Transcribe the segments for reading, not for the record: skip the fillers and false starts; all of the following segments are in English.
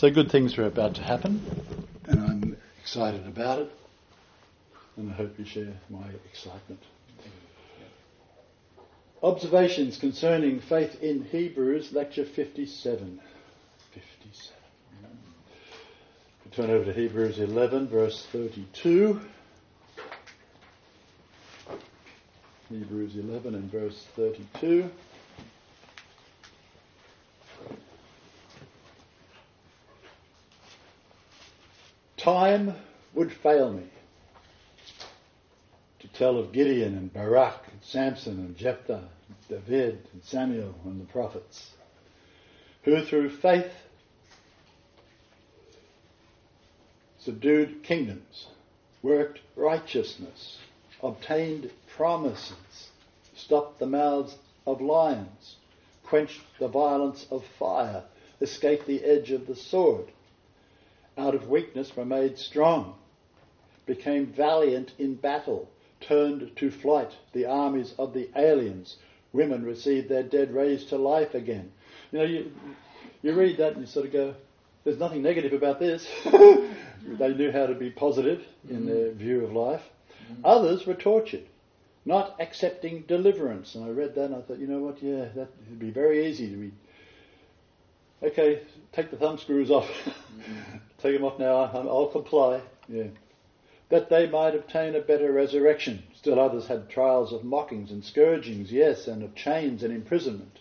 So good things are about to happen, and I'm excited about it, and I hope you share my excitement. Observations concerning faith in Hebrews, lecture 57. We turn over to Hebrews 11, verse 32. Hebrews 11 and verse 32. Time would fail me to tell of Gideon and Barak and Samson and Jephthah, David and Samuel and the prophets, who through faith subdued kingdoms, worked righteousness, obtained promises, stopped the mouths of lions, quenched the violence of fire, escaped the edge of the sword, out of weakness were made strong, became valiant in battle, turned to flight the armies of the aliens. Women received their dead raised to life again. You know, you read that and you sort of go, there's nothing negative about this. They knew how to be positive in their view of life. Others were tortured, not accepting deliverance. And I read that and I thought, you know what, yeah, that would be very easy to read. Okay, take the thumb screws off. Take them off now, I'll comply. Yeah. That they might obtain a better resurrection. Still others had trials of mockings and scourgings, yes, and of chains and imprisonment.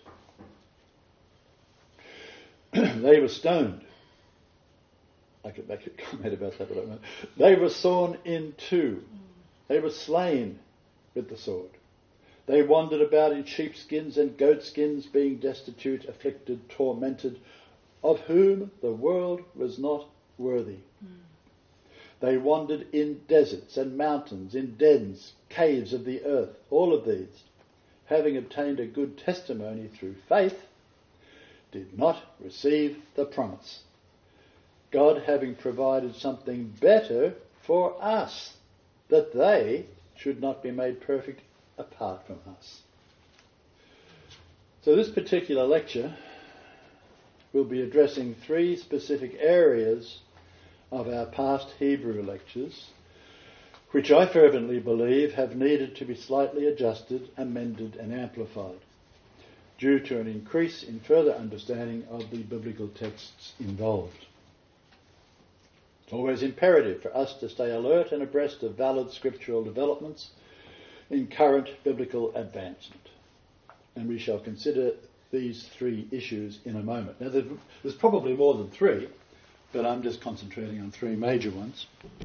They were stoned. I could make a comment about that, but I won't. They were sawn in two. They were slain with the sword. They wandered about in sheepskins and goatskins, being destitute, afflicted, tormented, of whom the world was not worthy. They wandered in deserts and mountains, in dens, caves of the earth, all of these, having obtained a good testimony through faith, did not receive the promise. God having provided something better for us, that they should not be made perfect apart from us. So this particular lecture will be addressing three specific areas of our past Hebrew lectures, which I fervently believe have needed to be slightly adjusted, amended and amplified, due to an increase in further understanding of the biblical texts involved. It's always imperative for us to stay alert and abreast of valid scriptural developments in current biblical advancement. And we shall consider these three issues in a moment. Now, there's probably more than three, but I'm just concentrating on three major ones.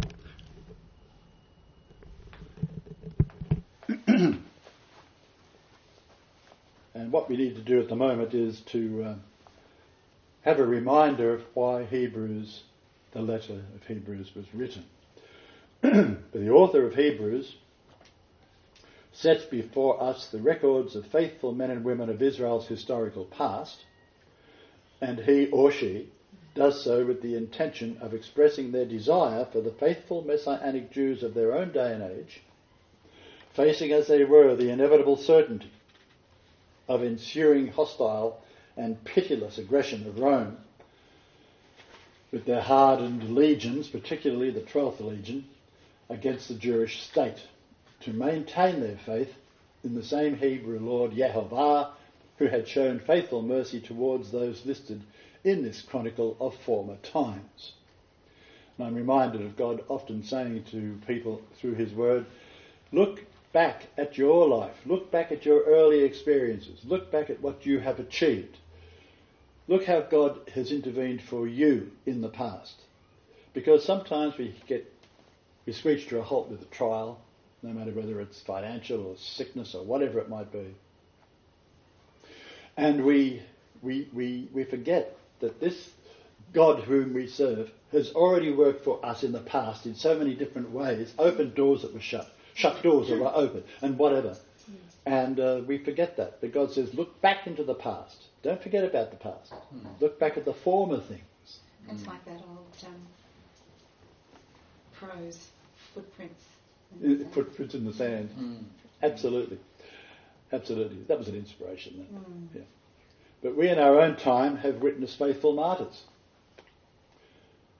And what we need to do at the moment is to have a reminder of why the letter of Hebrews was written. The author of Hebrews sets before us the records of faithful men and women of Israel's historical past, and he or she does so with the intention of expressing their desire for the faithful Messianic Jews of their own day and age, facing as they were the inevitable certainty of ensuing hostile and pitiless aggression of Rome, with their hardened legions, particularly the 12th Legion, against the Jewish state, to maintain their faith in the same Hebrew Lord Yehovah, who had shown faithful mercy towards those listed in this chronicle of former times. And I'm reminded of God often saying to people through his word, look back at your life, look back at your early experiences, look back at what you have achieved. Look how God has intervened for you in the past. Because sometimes we screech to a halt with a trial, no matter whether it's financial or sickness or whatever it might be. And we forget that this God whom we serve has already worked for us in the past in so many different ways, opened doors that were shut doors that were open, and whatever. And we forget that. But God says, look back into the past. Don't forget about the past. Look back at the former things. That's like that old prose, footprints. Footprints in the sand. Absolutely. Absolutely. That was an inspiration. Yeah. But we in our own time have witnessed faithful martyrs.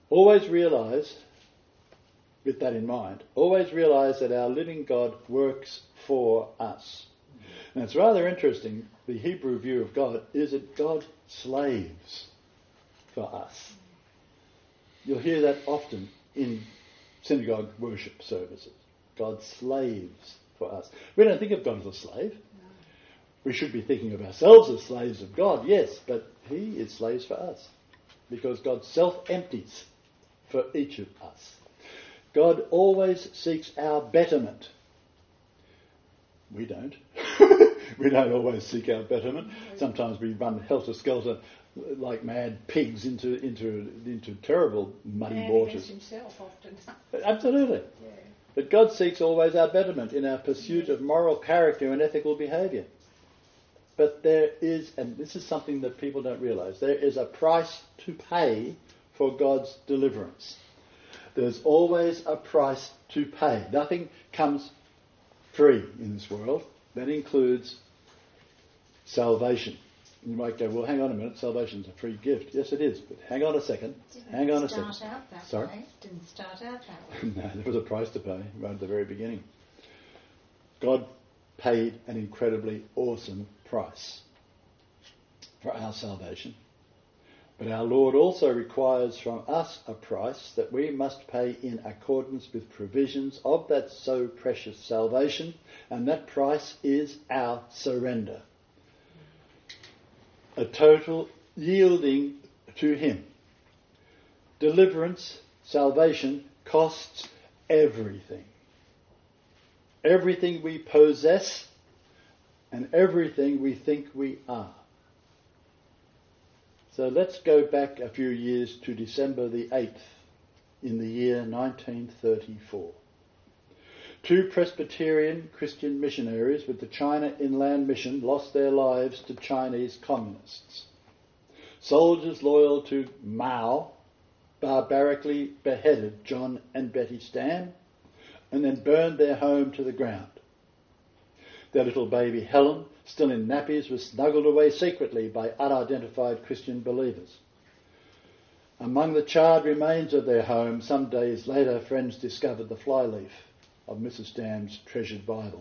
Always realise, with that in mind, always realise that our living God works for us. And it's rather interesting, the Hebrew view of God is that God slaves for us. You'll hear that often in synagogue worship services. God slaves for us. We don't think of God as a slave. No. We should be thinking of ourselves as slaves of God, yes, but he is slaves for us because God self-empties for each of us. God always seeks our betterment. We don't. We don't always seek our betterment. Sometimes we run helter-skelter like mad pigs into terrible muddy waters. Himself often. Absolutely. Yeah. But God seeks always our betterment in our pursuit of moral character and ethical behaviour. But there is, and this is something that people don't realise, there is a price to pay for God's deliverance. There's always a price to pay. Nothing comes free in this world. That includes salvation. You might go, well, hang on a minute, salvation's a free gift. Yes, it is, but hang on a second. Didn't start out that way. No, there was a price to pay right at the very beginning. God paid an incredibly awesome price for our salvation. But our Lord also requires from us a price that we must pay in accordance with provisions of that so precious salvation, and that price is our surrender. A total yielding to him. Deliverance, salvation, costs everything. Everything we possess and everything we think we are. So let's go back a few years to December the 8th in the year 1934. 2 Presbyterian Christian missionaries with the China Inland Mission lost their lives to Chinese communists. Soldiers loyal to Mao barbarically beheaded John and Betty Stam and then burned their home to the ground. Their little baby Helen, still in nappies, was snuggled away secretly by unidentified Christian believers. Among the charred remains of their home, some days later, friends discovered the flyleaf of Mrs. Stam's treasured Bible.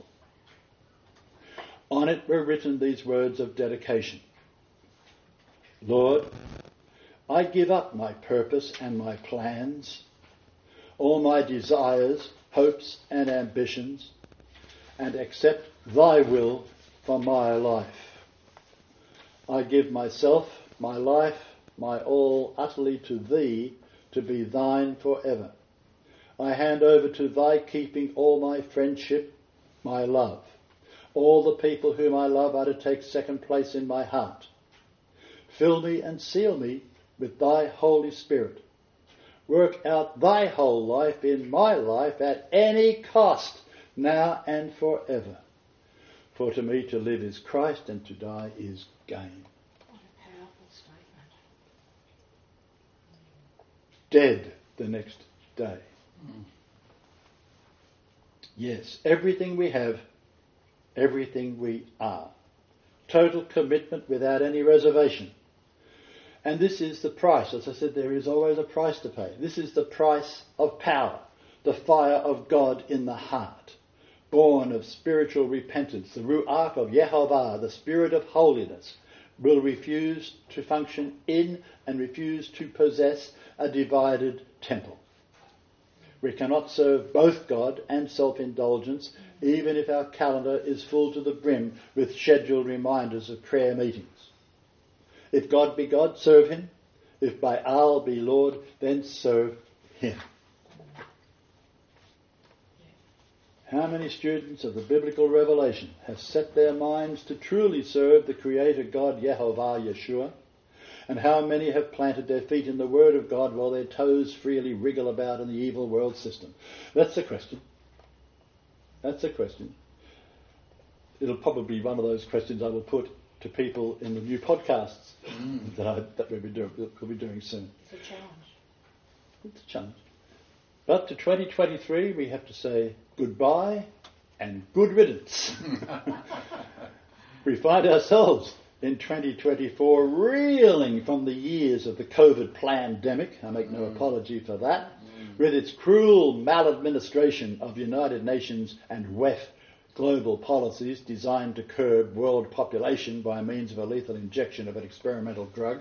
On it were written these words of dedication. Lord, I give up my purpose and my plans, all my desires, hopes and ambitions, and accept thy will for my life. I give myself, my life, my all utterly to thee, to be thine forever. I hand over to thy keeping all my friendship, my love. All the people whom I love are to take second place in my heart. Fill me and seal me with thy Holy Spirit. Work out thy whole life in my life at any cost, now and forever. For to me to live is Christ and to die is gain. What a powerful statement. Dead the next day. Yes, everything we have, everything we are. Total commitment without any reservation. And this is the price. As I said, there is always a price to pay. This is the price of power, the fire of God in the heart, born of spiritual repentance. The Ruach of Yehovah, the Spirit of holiness, will refuse to function in and refuse to possess a divided temple. We cannot serve both God and self-indulgence, even if our calendar is full to the brim with scheduled reminders of prayer meetings. If God be God, serve him. If Baal be Lord, then serve him. How many students of the biblical revelation have set their minds to truly serve the Creator God, Yehovah Yeshua? And how many have planted their feet in the Word of God while their toes freely wriggle about in the evil world system? That's the question. That's the question. It'll probably be one of those questions I will put to people in the new podcasts that we'll be doing soon. It's a challenge. It's a challenge. But to 2023 we have to say goodbye and good riddance. We find ourselves in 2024, reeling from the years of the COVID pandemic, I make no apology for that, with its cruel maladministration of United Nations and WEF global policies designed to curb world population by means of a lethal injection of an experimental drug.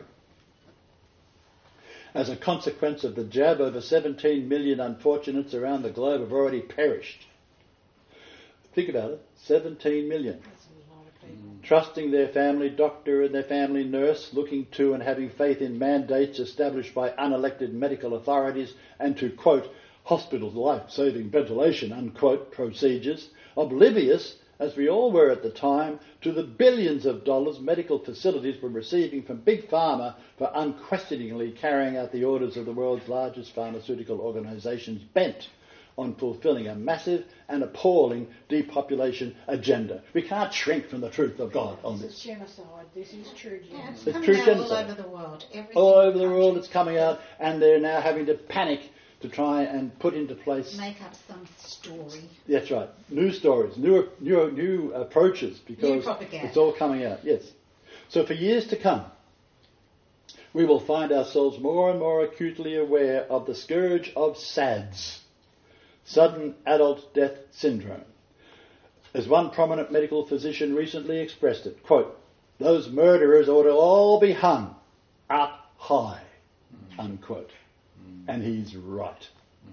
As a consequence of the jab, over 17 million unfortunates around the globe have already perished. Think about it, 17 million. That's a lot of people. Trusting their family doctor and their family nurse, looking to and having faith in mandates established by unelected medical authorities and to, quote, hospital life-saving ventilation, unquote, procedures, oblivious, as we all were at the time, to the billions of dollars medical facilities were receiving from Big Pharma for unquestioningly carrying out the orders of the world's largest pharmaceutical organisations bent on fulfilling a massive and appalling depopulation agenda. We can't shrink from the truth of God on This this. is genocide. This is true Yeah, genocide. it's It's coming true out genocide. all over the world. Every All single over the world country. it's coming out, and they're now having to panic to try and put into place. Make up some story. That's right. New stories, new approaches, because propaganda. it's all coming out. Yes. So for years to come, we will find ourselves more and more acutely aware of the scourge of SADS, sudden adult death syndrome. As one prominent medical physician recently expressed it, quote, "Those murderers ought to all be hung up high," unquote. And he's right.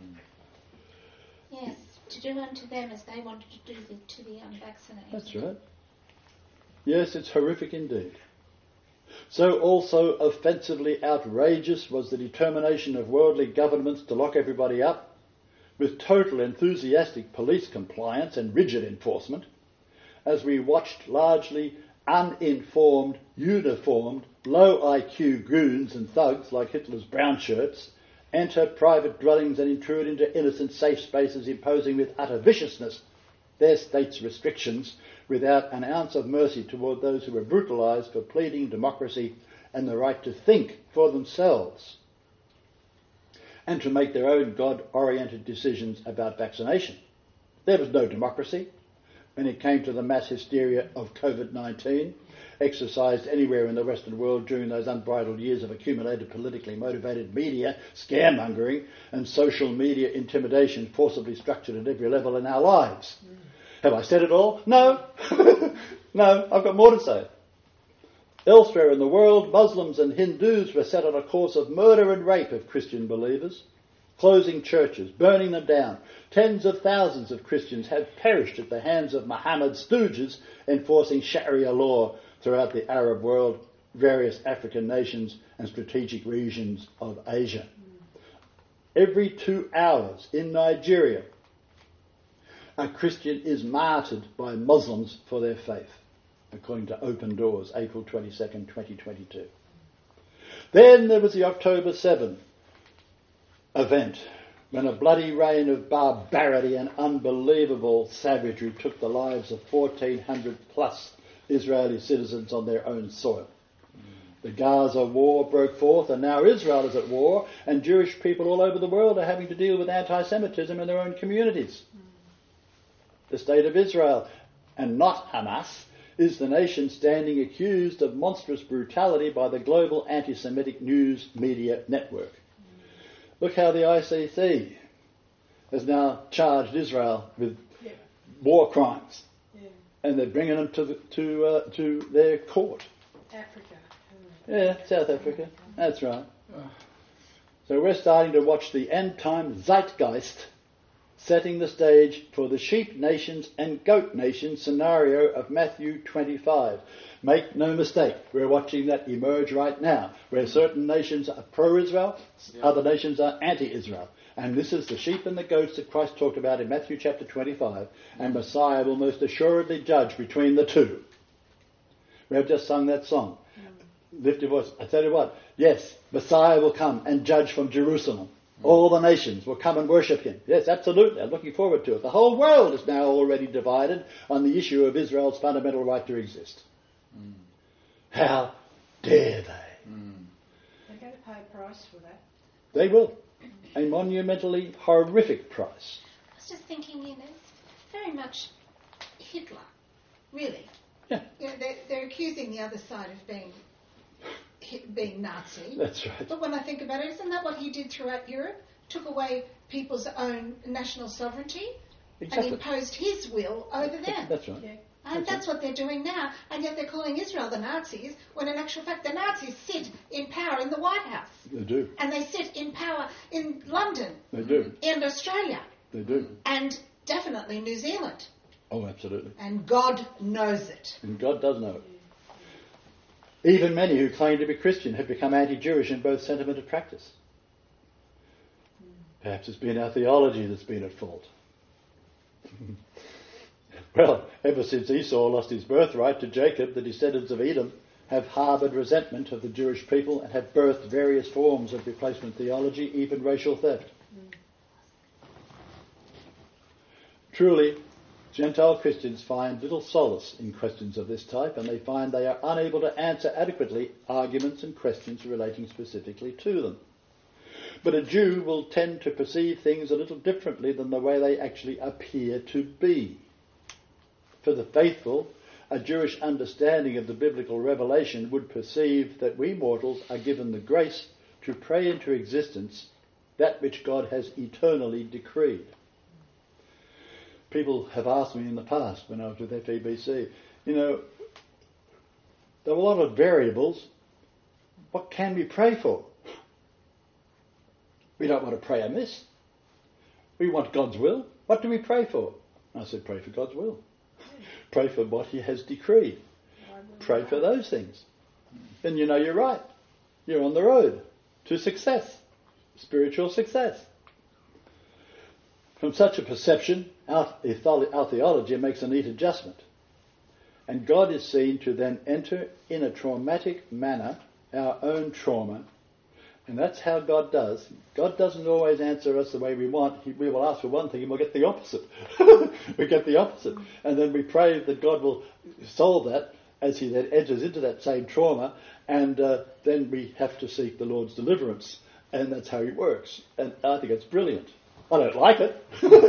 Yes, to do unto them as they wanted to do to the unvaccinated. That's right. Yes, it's horrific indeed. So also offensively outrageous was the determination of worldly governments to lock everybody up, with total enthusiastic police compliance and rigid enforcement, as we watched largely uninformed, uniformed, low IQ goons and thugs like Hitler's brown shirts enter private dwellings and intrude into innocent safe spaces, imposing with utter viciousness their state's restrictions without an ounce of mercy toward those who were brutalised for pleading democracy and the right to think for themselves and to make their own God-oriented decisions about vaccination. There was no democracy when it came to the mass hysteria of COVID-19, exercised anywhere in the Western world during those unbridled years of accumulated politically motivated media, scaremongering and social media intimidation forcibly structured at every level in our lives. Have I said it all? No. No, I've got more to say. Elsewhere in the world, Muslims and Hindus were set on a course of murder and rape of Christian believers, closing churches, burning them down. Tens of thousands of Christians have perished at the hands of Muhammad's stooges enforcing Sharia law throughout the Arab world, various African nations and strategic regions of Asia. Every 2 hours in Nigeria, a Christian is martyred by Muslims for their faith, according to Open Doors, April 22nd, 2022. Then there was the October 7 event, when a bloody reign of barbarity and unbelievable savagery took the lives of 1,400 plus Israeli citizens on their own soil. The Gaza war broke forth, and now Israel is at war, and Jewish people all over the world are having to deal with anti-Semitism in their own communities. The State of Israel, and not Hamas, is the nation standing accused of monstrous brutality by the global anti-Semitic news media network. Look how the ICC has now charged Israel with war crimes, and they're bringing them to their court. Africa. Yeah, South Africa. That's right. So we're starting to watch the end-time zeitgeist setting the stage for the sheep nations and goat nations scenario of Matthew 25. Make no mistake, we're watching that emerge right now, where certain nations are pro-Israel, other nations are anti-Israel. And this is the sheep and the goats that Christ talked about in Matthew chapter 25, and Messiah will most assuredly judge between the two. We have just sung that song. Lift your voice. I tell you what, yes, Messiah will come and judge from Jerusalem. All the nations will come and worship him. Yes, absolutely. I'm looking forward to it. The whole world is now already divided on the issue of Israel's fundamental right to exist. How dare they? They're going to pay a price for that. They will. A monumentally horrific price. I was just thinking, it's very much Hitler, really. They're accusing the other side of being Nazi. That's right. But when I think about it, isn't that what he did throughout Europe? Took away people's own national sovereignty Exactly. and imposed his will over them. That's right. Yeah. And that's what they're doing now. And yet they're calling Israel the Nazis, when in actual fact the Nazis sit in power in the White House. They do. And they sit in power in London. They do. And Australia. They do. And definitely New Zealand. Oh, absolutely. And God knows it. And God does know it. Even many who claim to be Christian have become anti-Jewish in both sentiment and practice. Perhaps it's been our theology that's been at fault. Well, ever since Esau lost his birthright to Jacob, the descendants of Edom have harboured resentment of the Jewish people and have birthed various forms of replacement theology, even racial theft. Truly, Gentile Christians find little solace in questions of this type, and they find they are unable to answer adequately arguments and questions relating specifically to them. But a Jew will tend to perceive things a little differently than the way they actually appear to be. For the faithful, a Jewish understanding of the biblical revelation would perceive that we mortals are given the grace to pray into existence that which God has eternally decreed. People have asked me in the past when I was with FEBC, there were a lot of variables. What can we pray for? We don't want to pray amiss. We want God's will. What do we pray for? I said, pray for God's will. Pray for what he has decreed. Pray for those things. Then you're right. You're on the road to success, spiritual success. From such a perception, our theology makes a neat adjustment. And God is seen to then enter in a traumatic manner our own trauma. And that's how God does. God doesn't always answer us the way we want. We will ask for one thing and we'll get the opposite. We get the opposite. And then we pray that God will solve that as he then enters into that same trauma. And then we have to seek the Lord's deliverance. And that's how he works. And I think it's brilliant. I don't like it.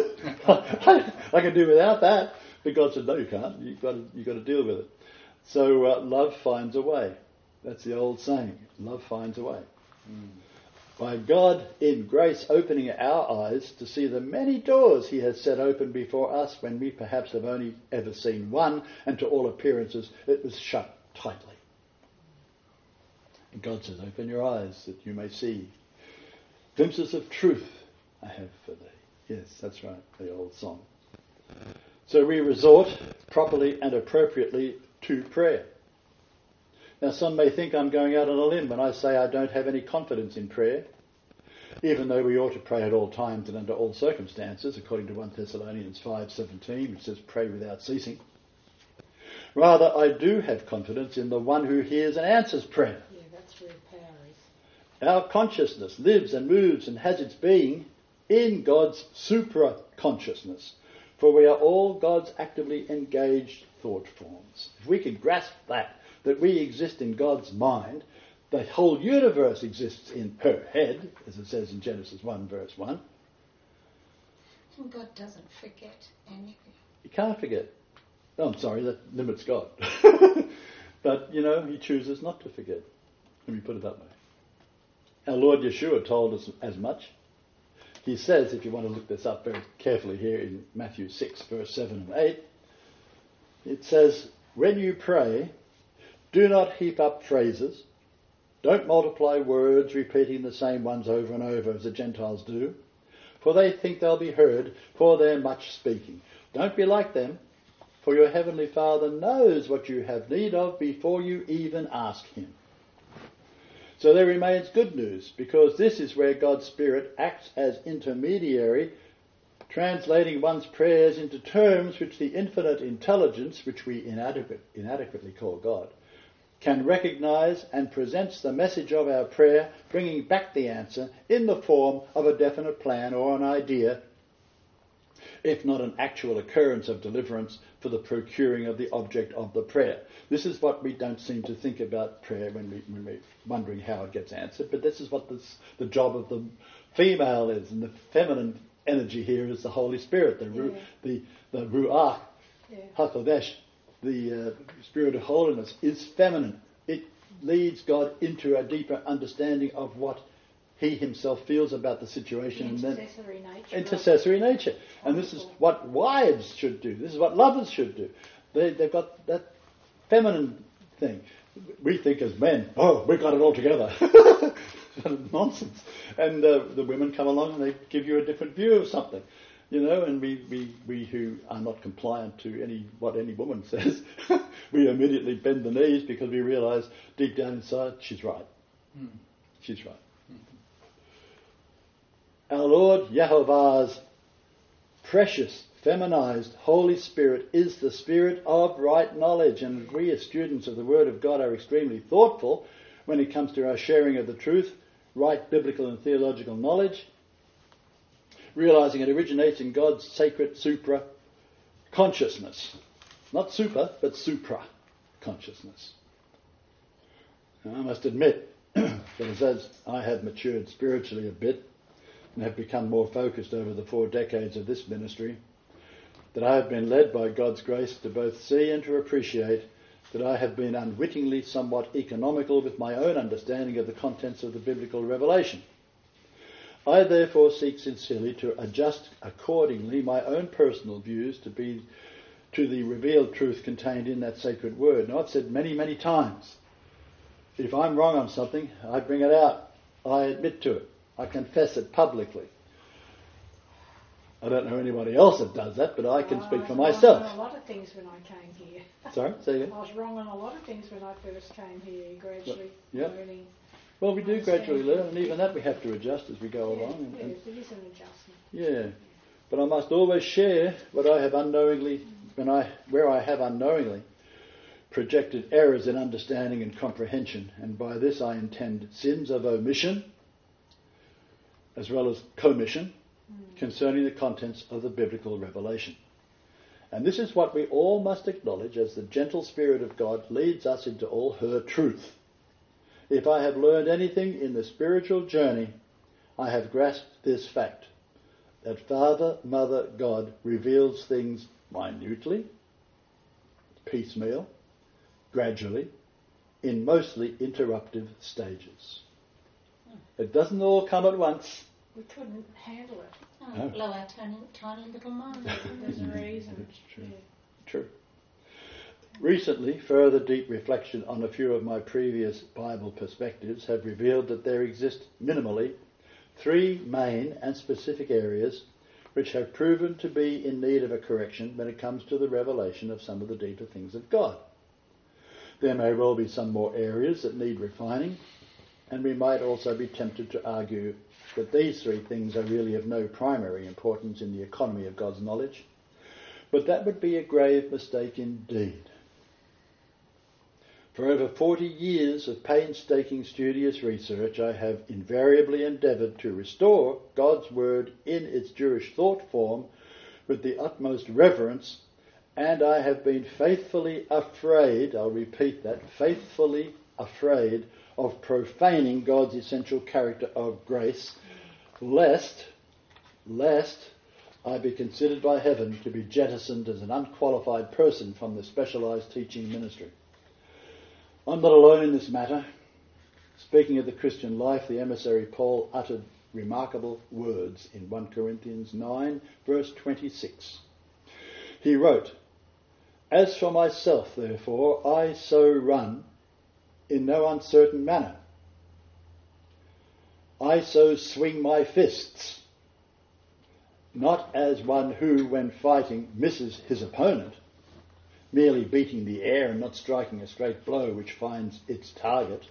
I can do without that. But God said, no, you can't. You've got to deal with it. So love finds a way. That's the old saying. Love finds a way. By God in grace opening our eyes to see the many doors he has set open before us when we perhaps have only ever seen one, and to all appearances it was shut tightly. And God says, open your eyes that you may see. Glimpses of truth I have for thee. Yes, that's right, the old song. So we resort properly and appropriately to prayer. Now some may think I'm going out on a limb when I say I don't have any confidence in prayer, even though we ought to pray at all times and under all circumstances, according to 1 Thessalonians 5:17, which says pray without ceasing. Rather, I do have confidence in the one who hears and answers prayer. Yeah, that's where power is. Our consciousness lives and moves and has its being in God's supra-consciousness, for we are all God's actively engaged thought forms. If we can grasp that we exist in God's mind, the whole universe exists in her head, as it says in Genesis 1 verse 1. And God doesn't forget anything. You can't forget. Oh, I'm sorry, that limits God. But, he chooses not to forget. Let me put it that way. Our Lord Yeshua told us as much. He says, if you want to look this up very carefully here in Matthew 6 verse 7 and 8, it says, when you pray, do not heap up phrases. Don't multiply words, repeating the same ones over and over as the Gentiles do, for they think they'll be heard for their much speaking. Don't be like them, for your heavenly Father knows what you have need of before you even ask him. So there remains good news, because this is where God's Spirit acts as intermediary, translating one's prayers into terms which the infinite intelligence, which we inadequately call God, can recognise, and presents the message of our prayer, bringing back the answer in the form of a definite plan or an idea, if not an actual occurrence of deliverance for the procuring of the object of the prayer. This is what we don't seem to think about prayer when we're wondering how it gets answered, but this is what the job of the female is, and the feminine energy here is the Holy Spirit, the Ruach HaKodesh, the spirit of holiness is feminine. It leads God into a deeper understanding of what he himself feels about the situation. Intercessory nature. Intercessory nature. And this is what wives should do. This is what lovers should do. They've got that feminine thing. We think as men, oh, we've got it all together. Nonsense. And the women come along and they give you a different view of something. You know, and we who are not compliant to what any woman says, we immediately bend the knees because we realise deep down inside, she's right. She's right. Our Lord Yehovah's precious, feminized Holy Spirit is the spirit of right knowledge, and we as students of the Word of God are extremely thoughtful when it comes to our sharing of the truth, right biblical and theological knowledge, realizing it originates in God's sacred supra consciousness. Not super, but supra consciousness. Now, I must admit that as I have matured spiritually a bit and have become more focused over the 4 decades of this ministry, that I have been led by God's grace to both see and to appreciate that I have been unwittingly somewhat economical with my own understanding of the contents of the biblical revelation. I therefore seek sincerely to adjust accordingly my own personal views to the revealed truth contained in that sacred word. Now, I've said many, many times, if I'm wrong on something, I bring it out. I admit to it. I confess it publicly. I don't know anybody else that does that, but I can speak for myself. I was wrong on a lot of things when I came here. Sorry, say again? I was wrong on a lot of things when I first came here, gradually learning. Well, we do gradually learn, and even that we have to adjust as we go along. Yes, it is an adjustment. Yeah, but I must always share what I have unknowingly, where I have unknowingly projected errors in understanding and comprehension, and by this I intend sins of omission as well as commission concerning the contents of the biblical revelation. And this is what we all must acknowledge as the gentle Spirit of God leads us into all her truth. If I have learned anything in the spiritual journey, I have grasped this fact, that Father, Mother, God reveals things minutely, piecemeal, gradually, in mostly interruptive stages. It doesn't all come at once. We couldn't handle it. Oh, blow our tiny little minds. There's a reason. It's true. Yeah. True. Recently, further deep reflection on a few of my previous Bible perspectives have revealed that there exist minimally 3 main and specific areas which have proven to be in need of a correction when it comes to the revelation of some of the deeper things of God. There may well be some more areas that need refining, and we might also be tempted to argue that these 3 things are really of no primary importance in the economy of God's knowledge, but that would be a grave mistake indeed. For over 40 years of painstaking studious research, I have invariably endeavoured to restore God's Word in its Jewish thought form with the utmost reverence, and I have been faithfully afraid, I'll repeat that, faithfully afraid of profaning God's essential character of grace, lest I be considered by heaven to be jettisoned as an unqualified person from the specialised teaching ministry. I'm not alone in this matter. Speaking of the Christian life, the emissary Paul uttered remarkable words in 1 Corinthians 9, verse 26. He wrote, "As for myself, therefore, I so run in no uncertain manner. I so swing my fists, not as one who, when fighting, misses his opponent, merely beating the air and not striking a straight blow which finds its target.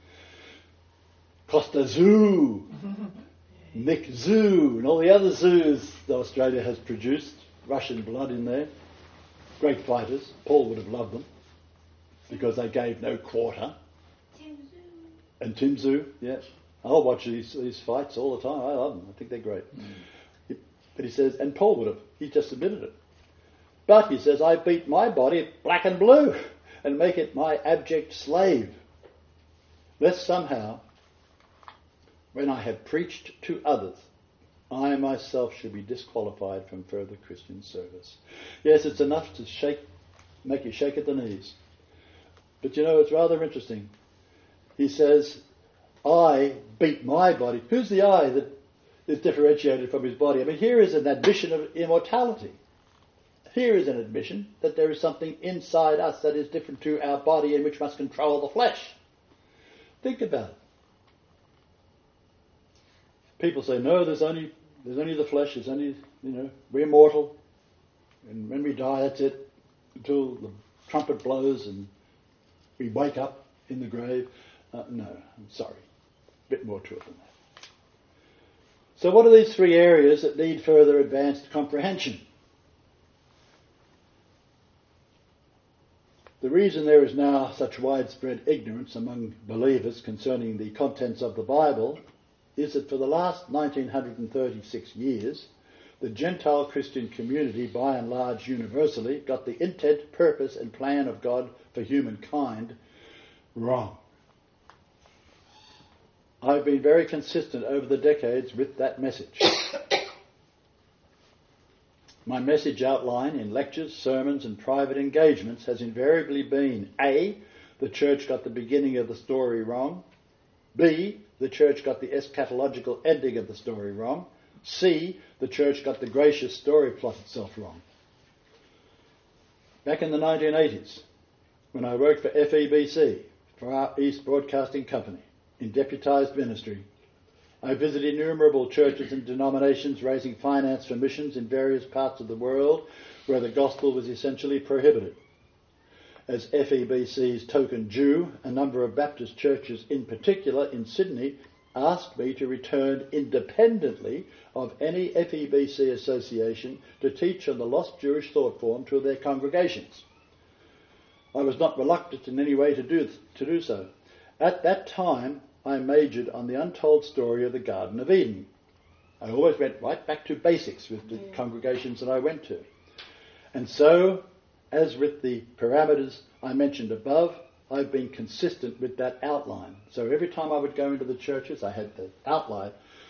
Costa Zoo, Nick Zoo, and all the other zoos that Australia has produced, Russian blood in there, great fighters. Paul would have loved them because they gave no quarter. And Tim Zoo, yes. I'll watch these fights all the time. I love them. I think they're great. But he says, and Paul would have, he just admitted it. But he says, I beat my body black and blue and make it my abject slave, lest somehow, when I have preached to others, I myself should be disqualified from further Christian service. Yes, it's enough to shake make you shake at the knees. But you know, it's rather interesting. He says, I beat my body. Who's the I that is differentiated from his body? I mean, here is an admission of immortality. Here is an admission that there is something inside us that is different to our body and which must control the flesh. Think about it. People say, no, there's only the flesh, there's only, we're mortal. And when we die, that's it. Until the trumpet blows and we wake up in the grave. No, I'm sorry. A bit more to it than that. So what are these three areas that need further advanced comprehension? The reason there is now such widespread ignorance among believers concerning the contents of the Bible is that for the last 1936 years, the Gentile Christian community, by and large universally, got the intent, purpose and plan of God for humankind wrong. I've been very consistent over the decades with that message. My message outline in lectures, sermons and private engagements has invariably been A, the church got the beginning of the story wrong. B, the church got the eschatological ending of the story wrong. C, the church got the gracious story plot itself wrong. Back in the 1980s, when I worked for FEBC, for our East Broadcasting Company, in deputised ministry, I visited innumerable churches and denominations raising finance for missions in various parts of the world where the gospel was essentially prohibited. As FEBC's token Jew, a number of Baptist churches in particular in Sydney asked me to return independently of any FEBC association to teach on the lost Jewish thought form to their congregations. I was not reluctant in any way to do so. At that time, I majored on the untold story of the Garden of Eden. I always went right back to basics with the congregations that I went to. And so, as with the parameters I mentioned above, I've been consistent with that outline. So every time I would go into the churches, I had the outline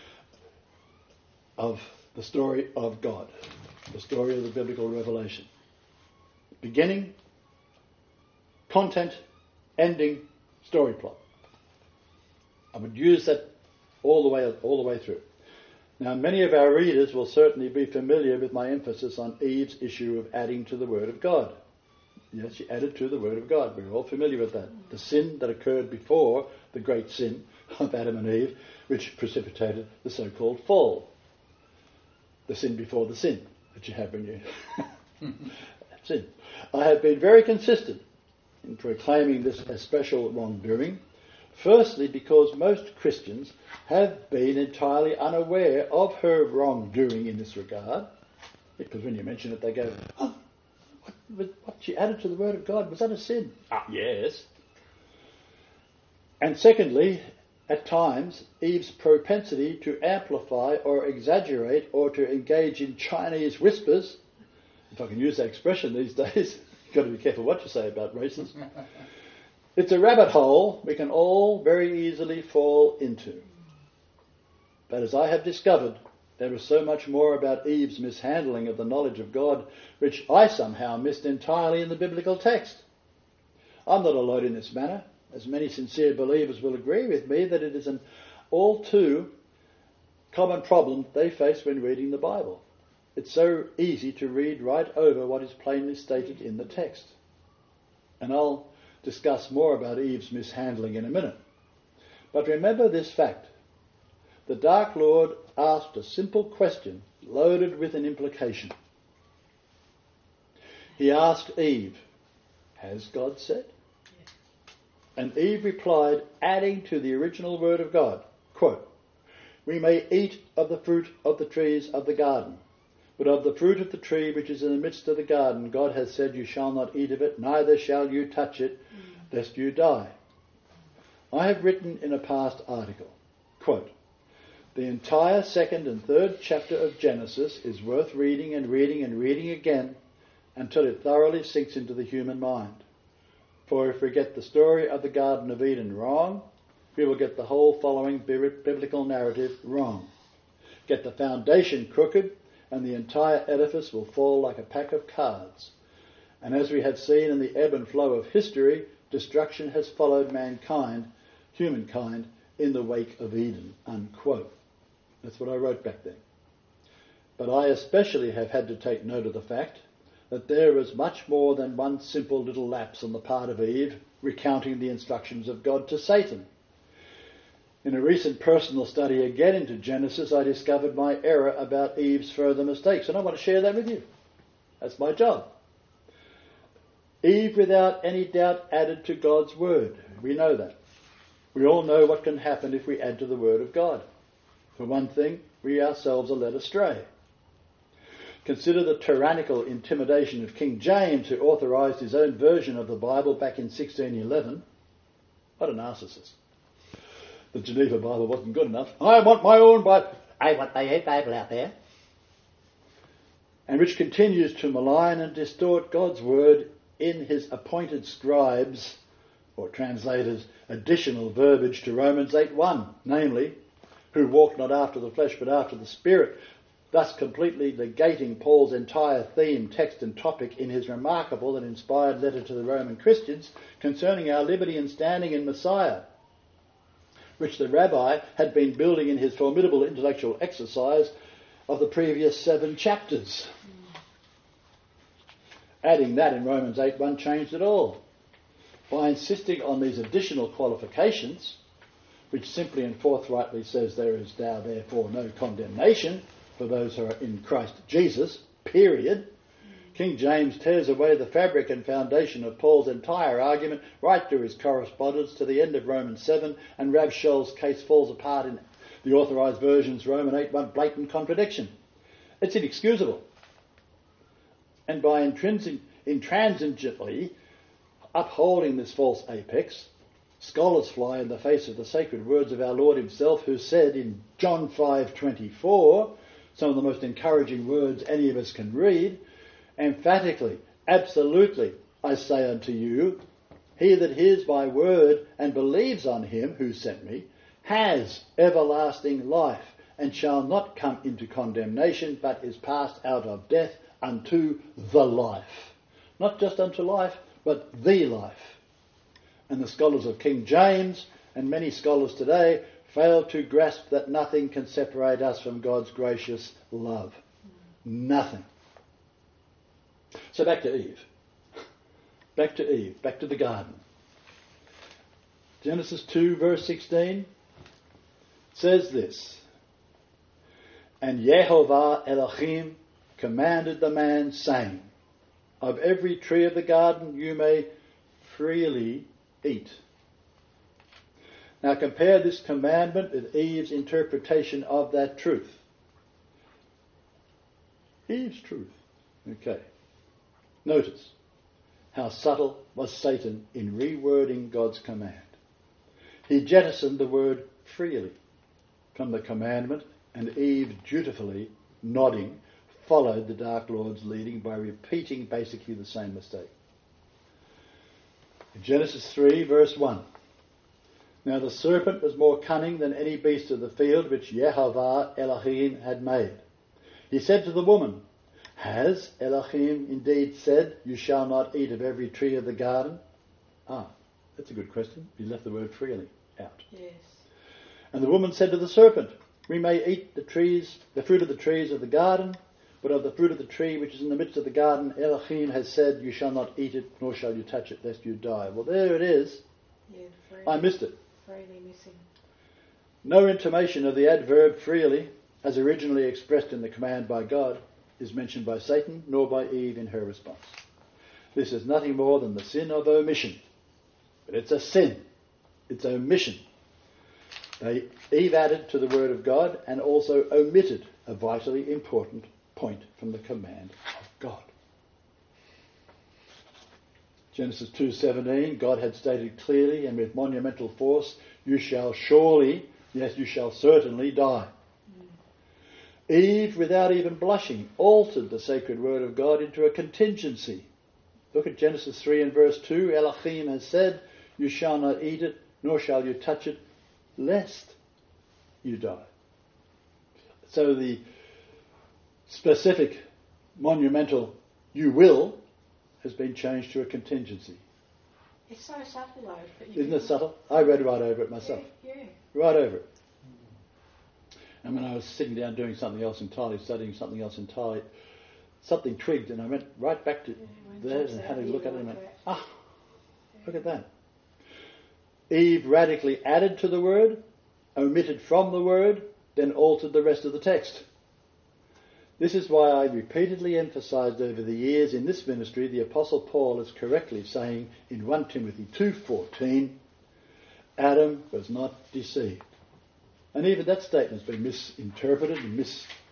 of the story of God, the story of the biblical revelation. Beginning, content, ending, story plot. I would use that all the way through. Now, many of our readers will certainly be familiar with my emphasis on Eve's issue of adding to the Word of God. Yes, she added to the Word of God. We're all familiar with that. The sin that occurred before the great sin of Adam and Eve, which precipitated the so-called fall. The sin before the sin that you have when you sin. I have been very consistent in proclaiming this as special wrongdoing. Firstly, because most Christians have been entirely unaware of her wrongdoing in this regard. Because when you mention it, they go, oh, what she added to the Word of God, was that a sin? Yes. And secondly, at times, Eve's propensity to amplify or exaggerate or to engage in Chinese whispers, if I can use that expression these days, you've got to be careful what you say about races. It's a rabbit hole we can all very easily fall into. But as I have discovered, there is so much more about Eve's mishandling of the knowledge of God which I somehow missed entirely in the biblical text. I'm not alone in this matter, as many sincere believers will agree with me that it is an all too common problem they face when reading the Bible. It's so easy to read right over what is plainly stated in the text. And I'll discuss more about Eve's mishandling in a minute. But remember this fact. The Dark Lord asked a simple question loaded with an implication. He asked Eve, has God said? And Eve replied, adding to the original word of God, quote, we may eat of the fruit of the trees of the garden, but of the fruit of the tree which is in the midst of the garden, God has said, you shall not eat of it, neither shall you touch it, lest you die. I have written in a past article, quote, the entire second and third chapter of Genesis is worth reading and reading and reading again until it thoroughly sinks into the human mind. For if we get the story of the Garden of Eden wrong, we will get the whole following biblical narrative wrong. Get the foundation crooked, and the entire edifice will fall like a pack of cards. And as we have seen in the ebb and flow of history, destruction has followed mankind, humankind, in the wake of Eden, unquote. That's what I wrote back then. But I especially have had to take note of the fact that there was much more than one simple little lapse on the part of Eve, recounting the instructions of God to Satan. In a recent personal study again into Genesis, I discovered my error about Eve's further mistakes, and I want to share that with you. That's my job. Eve, without any doubt, added to God's word. We know that. We all know what can happen if we add to the word of God. For one thing, we ourselves are led astray. Consider the tyrannical intimidation of King James, who authorised his own version of the Bible back in 1611. What a narcissist. The Geneva Bible wasn't good enough. I want my own Bible. I want my own Bible out there. And which continues to malign and distort God's word in his appointed scribes, or translators, additional verbiage to Romans 8:1, namely, who walk not after the flesh but after the Spirit, thus completely negating Paul's entire theme, text and topic in his remarkable and inspired letter to the Roman Christians concerning our liberty and standing in Messiah, which the rabbi had been building in his formidable intellectual exercise of the previous 7 chapters. Adding that in Romans 8:1 changed it all. By insisting on these additional qualifications, which simply and forthrightly says there is now therefore no condemnation for those who are in Christ Jesus, period, King James tears away the fabric and foundation of Paul's entire argument right through his correspondence to the end of Romans 7, and Rav Scholl's case falls apart in the authorised version's Roman 8:1 blatant contradiction. It's inexcusable. And by intransigently upholding this false apex, scholars fly in the face of the sacred words of our Lord himself, who said in John 5:24, some of the most encouraging words any of us can read, emphatically, absolutely, I say unto you, he that hears my word and believes on him who sent me has everlasting life, and shall not come into condemnation, but is passed out of death unto the life. Not just unto life, but the life. And the scholars of King James, and many scholars today, fail to grasp that nothing can separate us from God's gracious love. Nothing. So back to Eve. Back to Eve. Back to the garden. Genesis 2 verse 16 says this, and Yehovah Elohim commanded the man, saying, of every tree of the garden you may freely eat. Now compare this commandment with Eve's interpretation of that truth. Eve's truth. Okay. Notice how subtle was Satan in rewording God's command. He jettisoned the word freely from the commandment, and Eve, dutifully nodding, followed the Dark Lord's leading by repeating basically the same mistake. In Genesis 3 verse 1, now the serpent was more cunning than any beast of the field which Yehovah Elohim had made. He said to the woman, has Elohim indeed said, you shall not eat of every tree of the garden? That's a good question. He left the word freely out. Yes. And the woman said to the serpent, we may eat the fruit of the trees of the garden, but of the fruit of the tree which is in the midst of the garden, Elohim has said, you shall not eat it, nor shall you touch it, lest you die. Well, there it is. Yeah, freely, I missed it. freely missing. No intimation of the adverb freely, as originally expressed in the command by God, is mentioned by Satan, nor by Eve in her response. This is nothing more than the sin of omission. But it's a sin. It's omission. Eve added to the word of God and also omitted a vitally important point from the command of God. Genesis 2:17, God had stated clearly and with monumental force, you shall surely, yes, you shall certainly die. Eve, without even blushing, altered the sacred word of God into a contingency. Look at Genesis 3 and verse 2. Elohim has said, you shall not eat it, nor shall you touch it, lest you die. So the specific, monumental, you will, has been changed to a contingency. It's so subtle though. But you Isn't it subtle? I read right over it myself. Yeah. Right over it. And when I was sitting down doing something else entirely, studying something else entirely, something twigged and I went right back to there and had a look at it and went, look at that. Eve radically added to the word, omitted from the word, then altered the rest of the text. This is why I repeatedly emphasised over the years in this ministry the Apostle Paul is correctly saying in 1 Timothy 2:14, Adam was not deceived. And even that statement has been misinterpreted and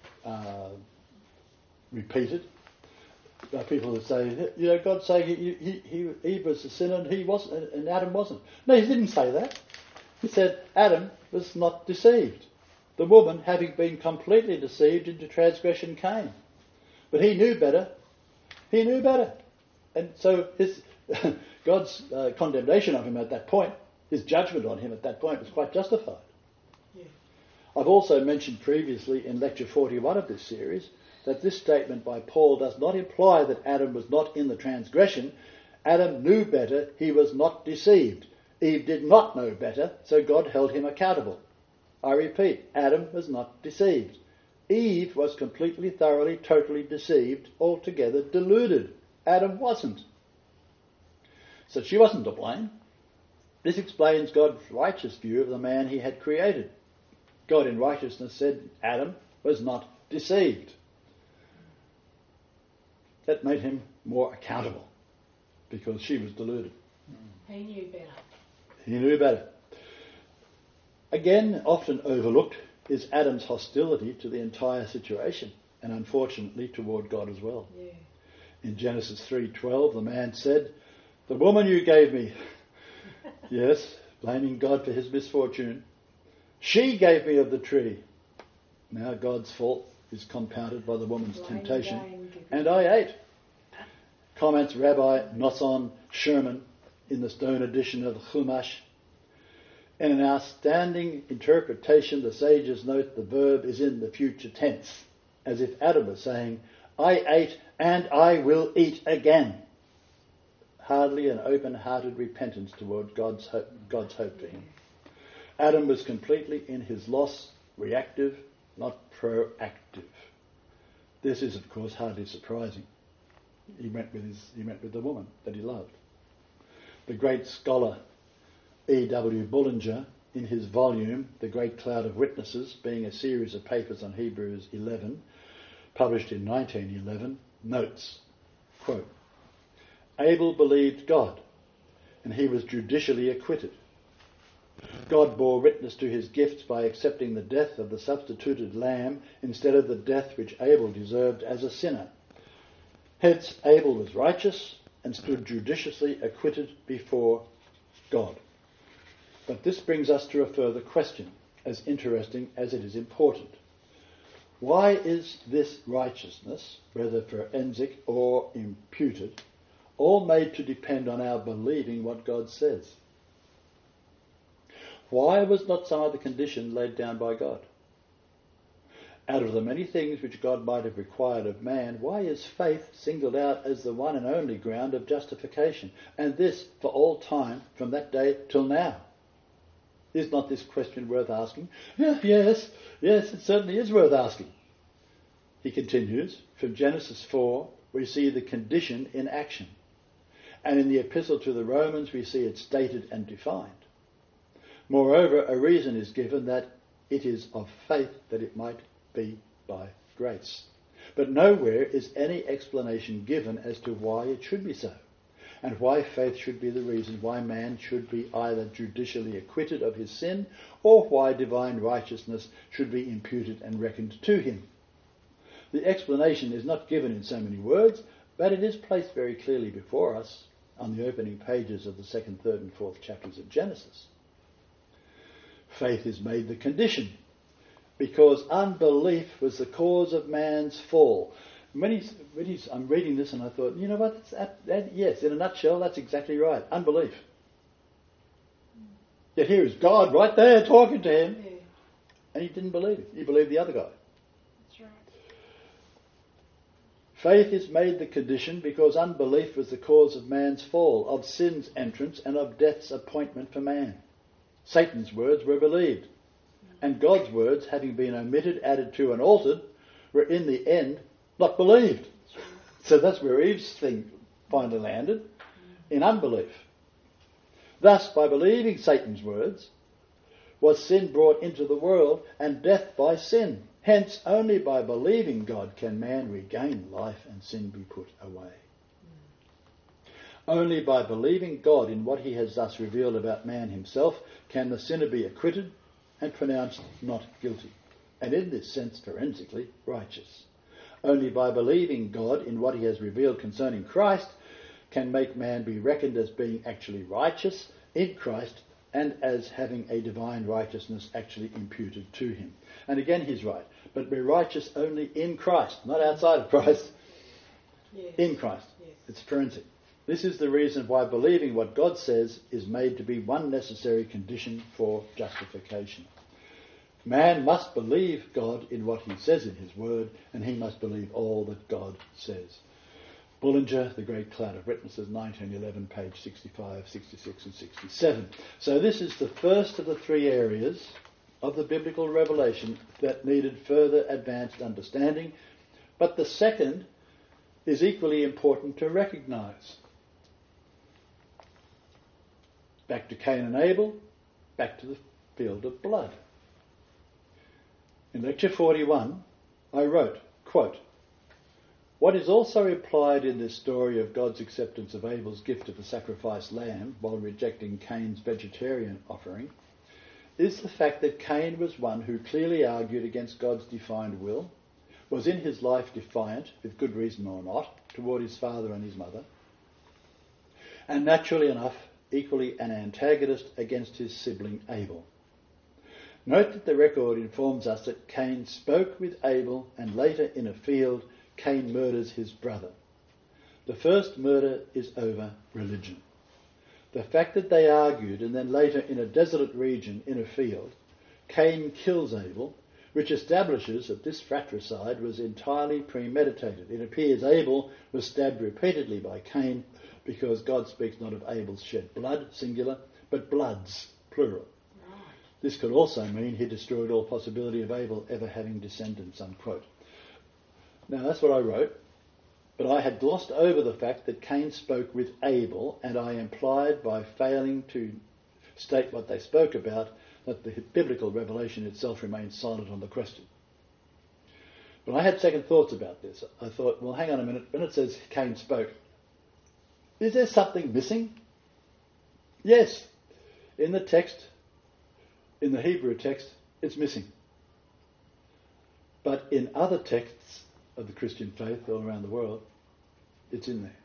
repeated by people that say, God's saying Eve was a sinner and he wasn't, and Adam wasn't. No, he didn't say that. He said Adam was not deceived. The woman, having been completely deceived into transgression, came. But he knew better. He knew better. And so God's condemnation of him at that point, his judgment on him at that point was quite justified. Yeah. I've also mentioned previously in lecture 41 of this series that this statement by Paul does not imply that Adam was not in the transgression. Adam knew better. He was not deceived. Eve did not know better, so God held him accountable. I repeat, Adam was not deceived. Eve was completely, thoroughly, totally deceived, altogether deluded. Adam wasn't. So she wasn't to blame. This explains God's righteous view of the man he had created. God in righteousness said Adam was not deceived. That made him more accountable because she was deluded. He knew better. He knew better. Again, often overlooked is Adam's hostility to the entire situation and unfortunately toward God as well. Yeah. In Genesis 3:12, the man said, "The woman you gave me," yes, blaming God for his misfortune, "she gave me of the tree." Now God's fault is compounded by the woman's temptation, and I ate. Comments Rabbi Nosson Sherman in the Stone edition of Chumash. In an outstanding interpretation, the sages note the verb is in the future tense, as if Adam was saying, "I ate and I will eat again." Hardly an open-hearted repentance toward God's hope to him. Adam was completely in his loss reactive, not proactive. This is, of course, hardly surprising. He went with the woman that he loved. The great scholar E.W. Bullinger, in his volume The Great Cloud of Witnesses, being a series of papers on Hebrews 11, published in 1911, notes, quote, "Abel believed God, and he was judicially acquitted. God bore witness to his gifts by accepting the death of the substituted lamb instead of the death which Abel deserved as a sinner. Hence, Abel was righteous and stood judiciously acquitted before God." But this brings us to a further question, as interesting as it is important. Why is this righteousness, whether forensic or imputed, all made to depend on our believing what God says? Why was not some other condition laid down by God? Out of the many things which God might have required of man, why is faith singled out as the one and only ground of justification, and this for all time from that day till now? Is not this question worth asking? Yes, it certainly is worth asking. He continues, from Genesis 4, we see the condition in action. And in the epistle to the Romans, we see it stated and defined. Moreover, a reason is given that it is of faith that it might be by grace. But nowhere is any explanation given as to why it should be so, and why faith should be the reason why man should be either judicially acquitted of his sin, or why divine righteousness should be imputed and reckoned to him. The explanation is not given in so many words, but it is placed very clearly before us on the opening pages of the 2nd, 3rd and 4th chapters of Genesis. Faith is made the condition, because unbelief was the cause of man's fall. I'm reading this and I thought, you know what, yes, in a nutshell, that's exactly right. Unbelief. Yet here is God right there talking to him, and he didn't believe it. He believed the other guy. That's right. Faith is made the condition because unbelief was the cause of man's fall, of sin's entrance, and of death's appointment for man. Satan's words were believed, and God's words, having been omitted, added to, and altered, were in the end not believed. So that's where Eve's thing finally landed, in unbelief. Thus, by believing Satan's words, was sin brought into the world, and death by sin. Hence, only by believing God can man regain life and sin be put away. Only by believing God in what he has thus revealed about man himself can the sinner be acquitted and pronounced not guilty, and in this sense forensically righteous. Only by believing God in what he has revealed concerning Christ can make man be reckoned as being actually righteous in Christ and as having a divine righteousness actually imputed to him. And again he's right, but be righteous only in Christ, not outside of Christ. Yes. In Christ. Yes. It's forensic. This is the reason why believing what God says is made to be one necessary condition for justification. Man must believe God in what he says in his word, and he must believe all that God says. Bullinger, The Great Cloud of Witnesses, 1911, page 65, 66 and 67. So this is the first of the three areas of the biblical revelation that needed further advanced understanding, but the second is equally important to recognise. Back to Cain and Abel, back to the field of blood. In lecture 41, I wrote, quote, "What is also implied in this story of God's acceptance of Abel's gift of the sacrificed lamb while rejecting Cain's vegetarian offering is the fact that Cain was one who clearly argued against God's defined will, was in his life defiant, with good reason or not, toward his father and his mother, and naturally enough, equally an antagonist against his sibling Abel. Note that the record informs us that Cain spoke with Abel, and later in a field Cain murders his brother. The first murder is over religion. The fact that they argued, and then later in a desolate region in a field, Cain kills Abel, which establishes that this fratricide was entirely premeditated. It appears Abel was stabbed repeatedly by Cain because God speaks not of Abel's shed blood, singular, but bloods, plural. This could also mean he destroyed all possibility of Abel ever having descendants," unquote. Now that's what I wrote, but I had glossed over the fact that Cain spoke with Abel, and I implied by failing to state what they spoke about that the biblical revelation itself remains silent on the question. But I had second thoughts about this. I thought, well, hang on a minute, when it says Cain spoke, is there something missing? Yes, in the text, in the Hebrew text, it's missing. But in other texts of the Christian faith all around the world, it's in there.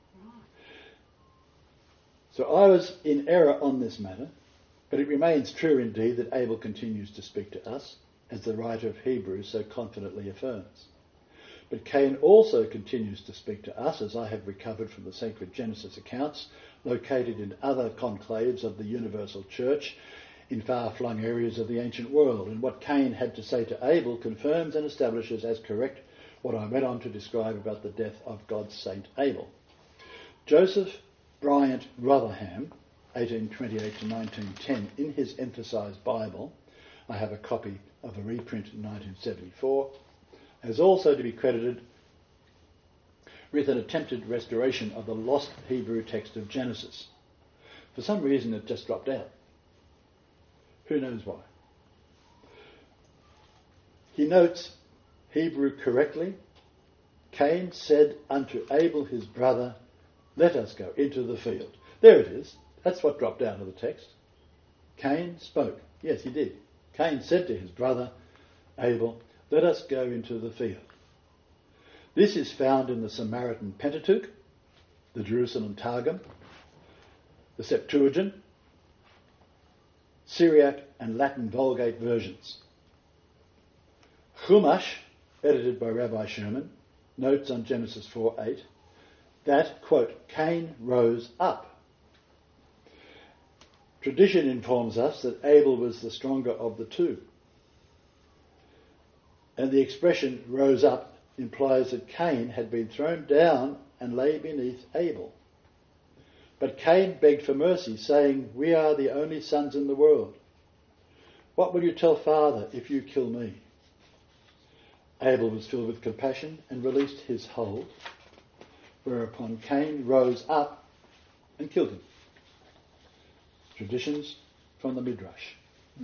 So I was in error on this matter, but it remains true indeed that Abel continues to speak to us, as the writer of Hebrews so confidently affirms. But Cain also continues to speak to us, as I have recovered from the sacred Genesis accounts, located in other conclaves of the universal church, in far-flung areas of the ancient world, and what Cain had to say to Abel confirms and establishes as correct what I went on to describe about the death of God's saint Abel. Joseph Bryant Rotherham, 1828 to 1910, in his emphasised Bible, I have a copy of a reprint in 1974, has also to be credited with an attempted restoration of the lost Hebrew text of Genesis. For some reason it just dropped out. Who knows why? He notes Hebrew correctly. Cain said unto Abel his brother, "Let us go into the field." There it is. That's what dropped out of the text. Cain spoke. Yes, he did. Cain said to his brother Abel, "Let us go into the field." This is found in the Samaritan Pentateuch, the Jerusalem Targum, the Septuagint, Syriac and Latin Vulgate versions. Chumash, edited by Rabbi Sherman, notes on Genesis 4:8 that, quote, "Cain rose up." Tradition informs us that Abel was the stronger of the two. And the expression "rose up" implies that Cain had been thrown down and lay beneath Abel. But Cain begged for mercy, saying, "We are the only sons in the world. What will you tell Father if you kill me?" Abel was filled with compassion and released his hold, whereupon Cain rose up and killed him. Traditions from the Midrash.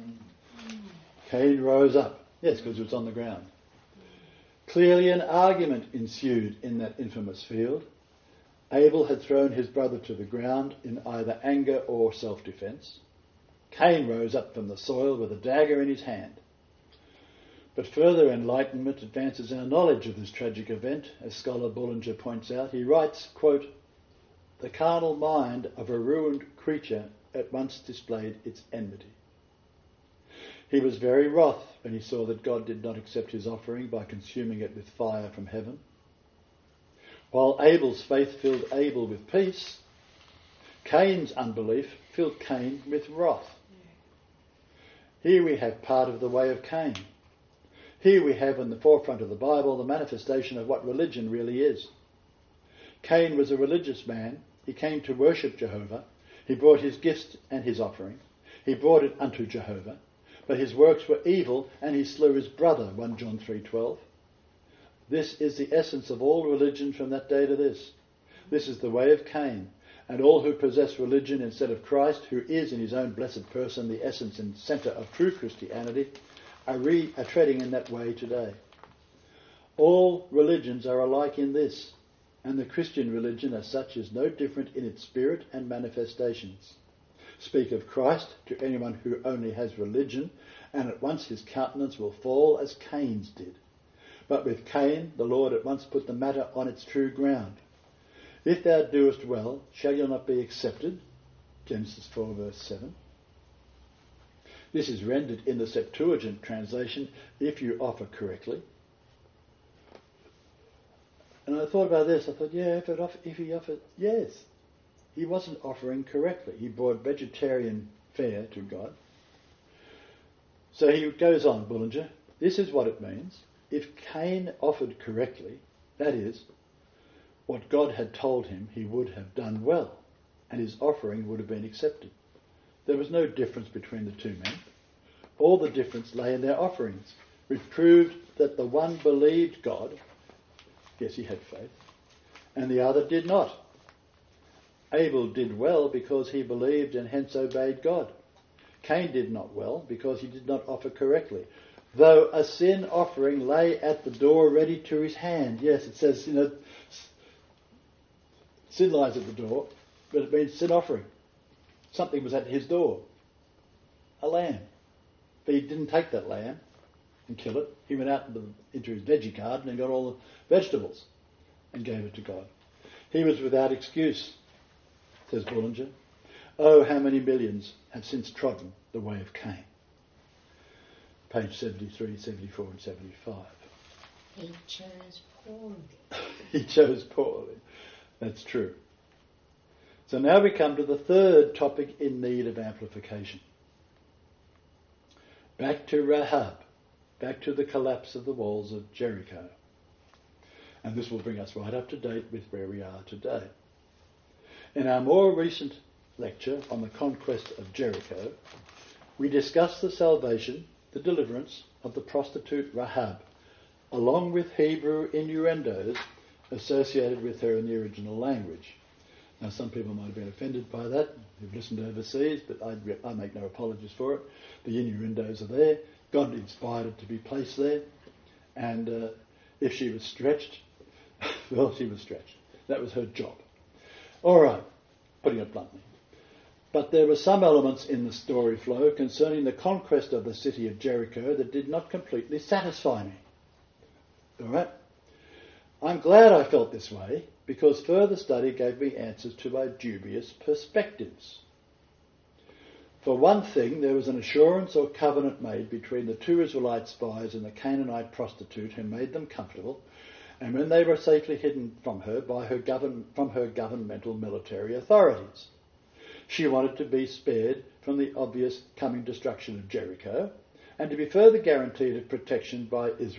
Cain rose up. Yes, because he was on the ground. Clearly an argument ensued in that infamous field. Abel had thrown his brother to the ground in either anger or self-defence. Cain rose up from the soil with a dagger in his hand. But further enlightenment advances our knowledge of this tragic event. As scholar Bullinger points out, he writes, quote, "The carnal mind of a ruined creature at once displayed its enmity. He was very wroth when he saw that God did not accept his offering by consuming it with fire from heaven. While Abel's faith filled Abel with peace, Cain's unbelief filled Cain with wrath. Here we have part of the way of Cain. Here we have in the forefront of the Bible the manifestation of what religion really is. Cain was a religious man. He came to worship Jehovah. He brought his gifts and his offering. He brought it unto Jehovah. But his works were evil, and he slew his brother, 1 John 3:12. This is the essence of all religion from that day to this. This is the way of Cain, and all who possess religion instead of Christ, who is in his own blessed person the essence and centre of true Christianity, are treading in that way today. All religions are alike in this, and the Christian religion as such is no different in its spirit and manifestations. Speak of Christ to anyone who only has religion, and at once his countenance will fall as Cain's did. But with Cain, the Lord at once put the matter on its true ground. If thou doest well, shall you not be accepted? Genesis 4 verse 7. This is rendered in the Septuagint translation, if you offer correctly. And I thought about this, I thought, if he offered, yes. He wasn't offering correctly. He brought vegetarian fare to God. So he goes on, Bullinger, this is what it means. If Cain offered correctly, that is, what God had told him, he would have done well, and his offering would have been accepted. There was no difference between the two men. All the difference lay in their offerings, which proved that the one believed God, yes, he had faith, and the other did not. Abel did well because he believed and hence obeyed God. Cain did not well because he did not offer correctly. Though a sin offering lay at the door ready to his hand. Yes, it says, sin lies at the door, but it means sin offering. Something was at his door. A lamb. But he didn't take that lamb and kill it. He went out into his veggie garden and got all the vegetables and gave it to God. He was without excuse, says Bullinger. Oh, how many millions have since trodden the way of Cain. Page 73, 74 and 75. He chose poorly. He chose poorly. That's true. So now we come to the third topic in need of amplification. Back to Rahab. Back to the collapse of the walls of Jericho. And this will bring us right up to date with where we are today. In our more recent lecture on the conquest of Jericho, we discussed the salvation, the deliverance of the prostitute Rahab, along with Hebrew innuendos associated with her in the original language. Now, some people might have been offended by that, who've listened overseas, but I make no apologies for it. The innuendos are there. God inspired it to be placed there. And if she was stretched, well, she was stretched. That was her job. All right, putting it bluntly. But there were some elements in the story flow concerning the conquest of the city of Jericho that did not completely satisfy me. All right? I'm glad I felt this way, because further study gave me answers to my dubious perspectives. For one thing, there was an assurance or covenant made between the two Israelite spies and the Canaanite prostitute who made them comfortable, and when they were safely hidden from her by from her governmental military authorities. She wanted to be spared from the obvious coming destruction of Jericho, and to be further guaranteed of protection by Israel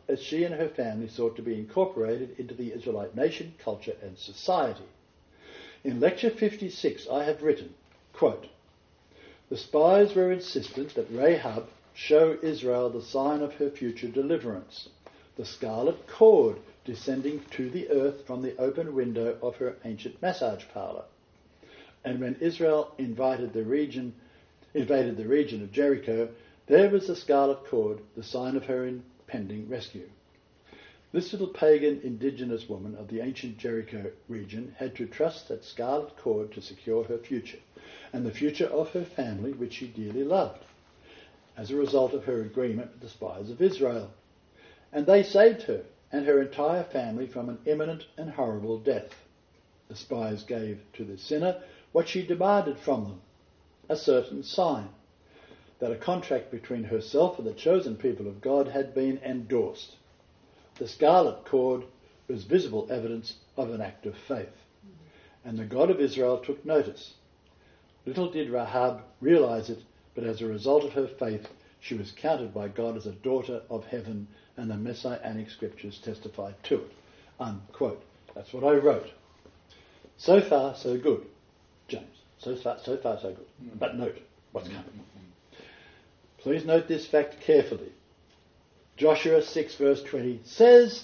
as she and her family sought to be incorporated into the Israelite nation, culture and society. In Lecture 56 I have written, quote, "The spies were insistent that Rahab show Israel the sign of her future deliverance, the scarlet cord descending to the earth from the open window of her ancient massage parlour. And when Israel invaded the region of Jericho, there was the scarlet cord, the sign of her impending rescue. This little pagan indigenous woman of the ancient Jericho region had to trust that scarlet cord to secure her future, and the future of her family, which she dearly loved, as a result of her agreement with the spies of Israel. And they saved her and her entire family from an imminent and horrible death. The spies gave to the sinner what she demanded from them, a certain sign, that a contract between herself and the chosen people of God had been endorsed. The scarlet cord was visible evidence of an act of faith. And the God of Israel took notice. Little did Rahab realize it, but as a result of her faith, she was counted by God as a daughter of heaven, and the Messianic scriptures testified to it." Unquote. That's what I wrote. So far, so good, James. So far, so good. But note what's coming. Please note this fact carefully. Joshua 6 verse 20 says,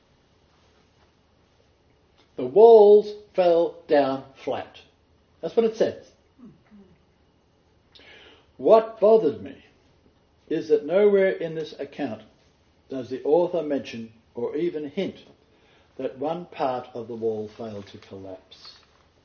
"The walls fell down flat." That's what it says. What bothered me is that nowhere in this account does the author mention or even hint that one part of the wall failed to collapse.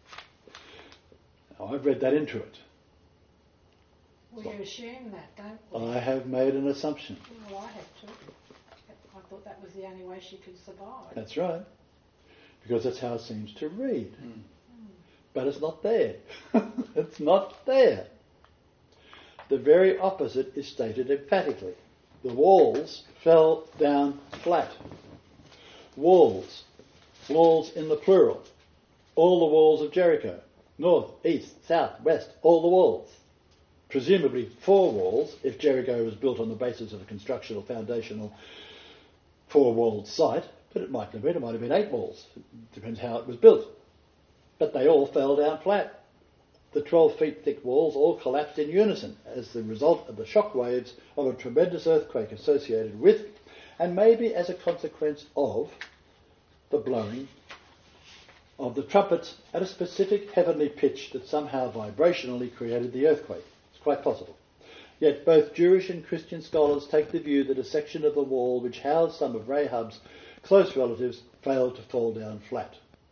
Now, I've read that into it. We assume that, don't we? I have made an assumption. Well, I have too. I thought that was the only way she could survive. That's right. Because that's how it seems to read. But it's not there. It's not there. The very opposite is stated emphatically. The walls fell down flat. Walls. Walls in the plural. All the walls of Jericho. North, east, south, west. All the walls. Presumably 4 walls, if Jericho was built on the basis of a constructional foundational 4-walled site, but it might have been 8 walls. It depends how it was built. But they all fell down flat. The 12 feet thick walls all collapsed in unison as the result of the shock waves of a tremendous earthquake associated with, and maybe as a consequence of, the blowing of the trumpets at a specific heavenly pitch that somehow vibrationally created the earthquake. It's quite possible. Yet both Jewish and Christian scholars take the view that a section of the wall which housed some of Rahab's close relatives failed to fall down flat.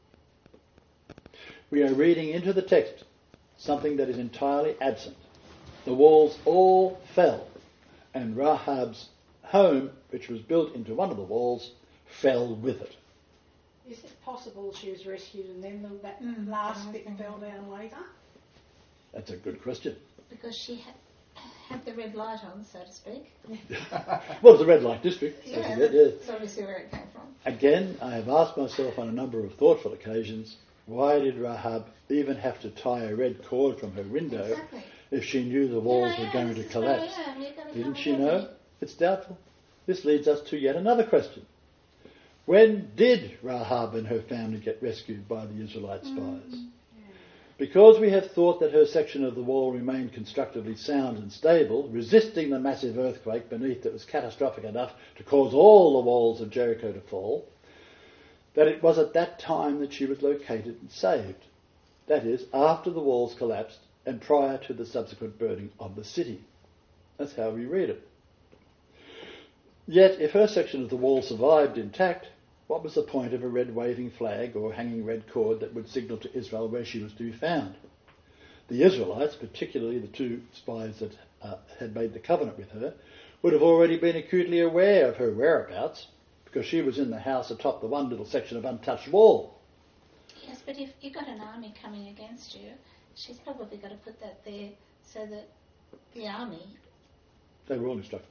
We are reading into the text something that is entirely absent. The walls all fell, and Rahab's home, which was built into one of the walls, fell with it. Is it possible she was rescued and then that last bit fell down later? That's a good question. Because she had the red light on, so to speak. Well, it's a red light district. Yeah, Yes. that's obviously where it came from. Again, I have asked myself on a number of thoughtful occasions, why did Rahab even have to tie a red cord from her window if she knew the walls were going to collapse? Didn't she know? It's doubtful. This leads us to yet another question. When did Rahab and her family get rescued by the Israelite spies? Because we have thought that her section of the wall remained constructively sound and stable, resisting the massive earthquake beneath that was catastrophic enough to cause all the walls of Jericho to fall, that it was at that time that she was located and saved. That is, after the walls collapsed and prior to the subsequent burning of the city. That's how we read it. Yet, if her section of the wall survived intact, what was the point of a red waving flag or hanging red cord that would signal to Israel where she was to be found? The Israelites, particularly the 2 spies that had made the covenant with her, would have already been acutely aware of her whereabouts, because she was in the house atop the one little section of untouched wall. Yes, but if you've got an army coming against you, she's probably got to put that there so that the army... They were all instructed.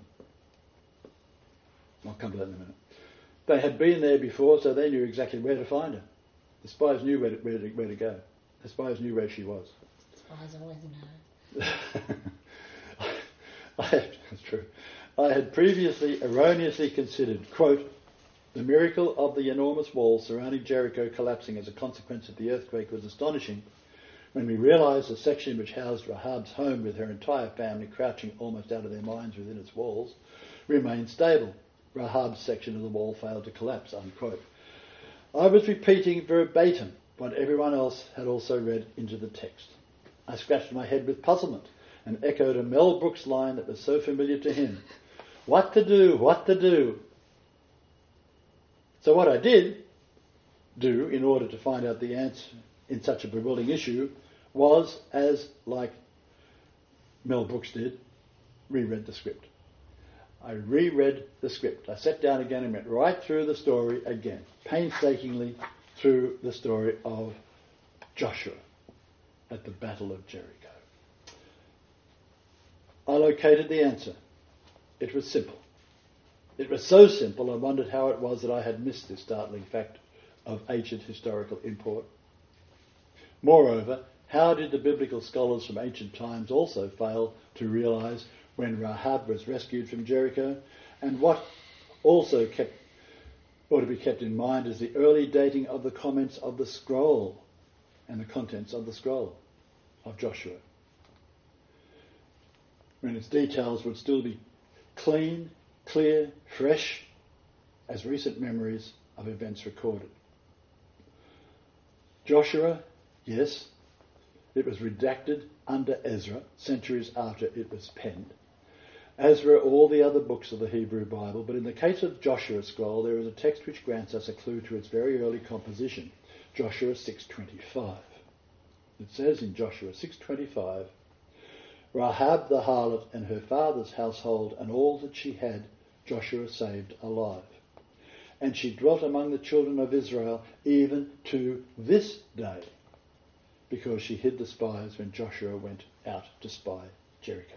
I'll come to that in a minute. They had been there before, so they knew exactly where to find her. The spies knew where to go. The spies knew where she was. Spies always know. That's true. I had previously erroneously considered, quote, the miracle of the enormous wall surrounding Jericho collapsing as a consequence of the earthquake was astonishing when we realised the section which housed Rahab's home with her entire family crouching almost out of their minds within its walls remained stable. Rahab's section of the wall failed to collapse, unquote. I was repeating verbatim what everyone else had also read into the text. I scratched my head with puzzlement and echoed a Mel Brooks line that was so familiar to him. What to do, what to do. So what I did do in order to find out the answer in such a bewildering issue was, as like Mel Brooks did, reread the script. I reread the script. I sat down again and went right through the story again, painstakingly through the story of Joshua at the Battle of Jericho. I located the answer. It was simple. It was so simple I wondered how it was that I had missed this startling fact of ancient historical import. Moreover, how did the biblical scholars from ancient times also fail to realise when Rahab was rescued from Jericho? And what also ought to be kept in mind is the early dating of the comments of the scroll and the contents of the scroll of Joshua, when its details would still be clean, clear, fresh as recent memories of events recorded. Joshua, yes, it was redacted under Ezra, centuries after it was penned, as were all the other books of the Hebrew Bible, but in the case of Joshua's scroll there is a text which grants us a clue to its very early composition, Joshua 6:25. It says in Joshua 6:25, Rahab the harlot and her father's household and all that she had, Joshua saved alive. And she dwelt among the children of Israel even to this day, because she hid the spies when Joshua went out to spy Jericho.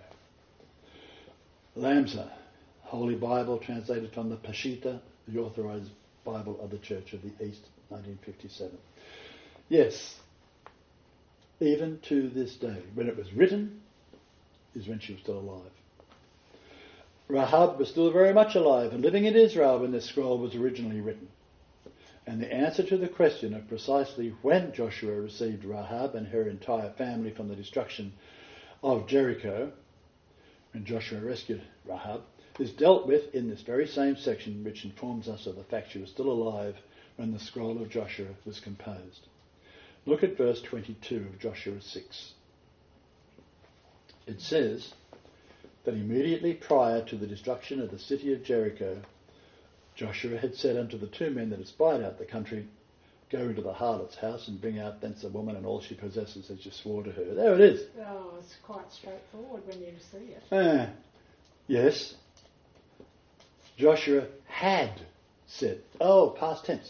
Lamsa, Holy Bible translated from the Peshitta, the Authorized Bible of the Church of the East, 1957. Yes, even to this day, when it was written, is when she was still alive. Rahab was still very much alive and living in Israel when this scroll was originally written. And the answer to the question of precisely when Joshua received Rahab and her entire family from the destruction of Jericho, when Joshua rescued Rahab, is dealt with in this very same section which informs us of the fact she was still alive when the scroll of Joshua was composed. Look at verse 22 of Joshua 6. It says that immediately prior to the destruction of the city of Jericho, Joshua had said unto the two men that had spied out the country, go into the harlot's house and bring out thence the woman and all she possesses as you swore to her. There it is. Oh, it's quite straightforward when you see it. Yes. Joshua had said, past tense.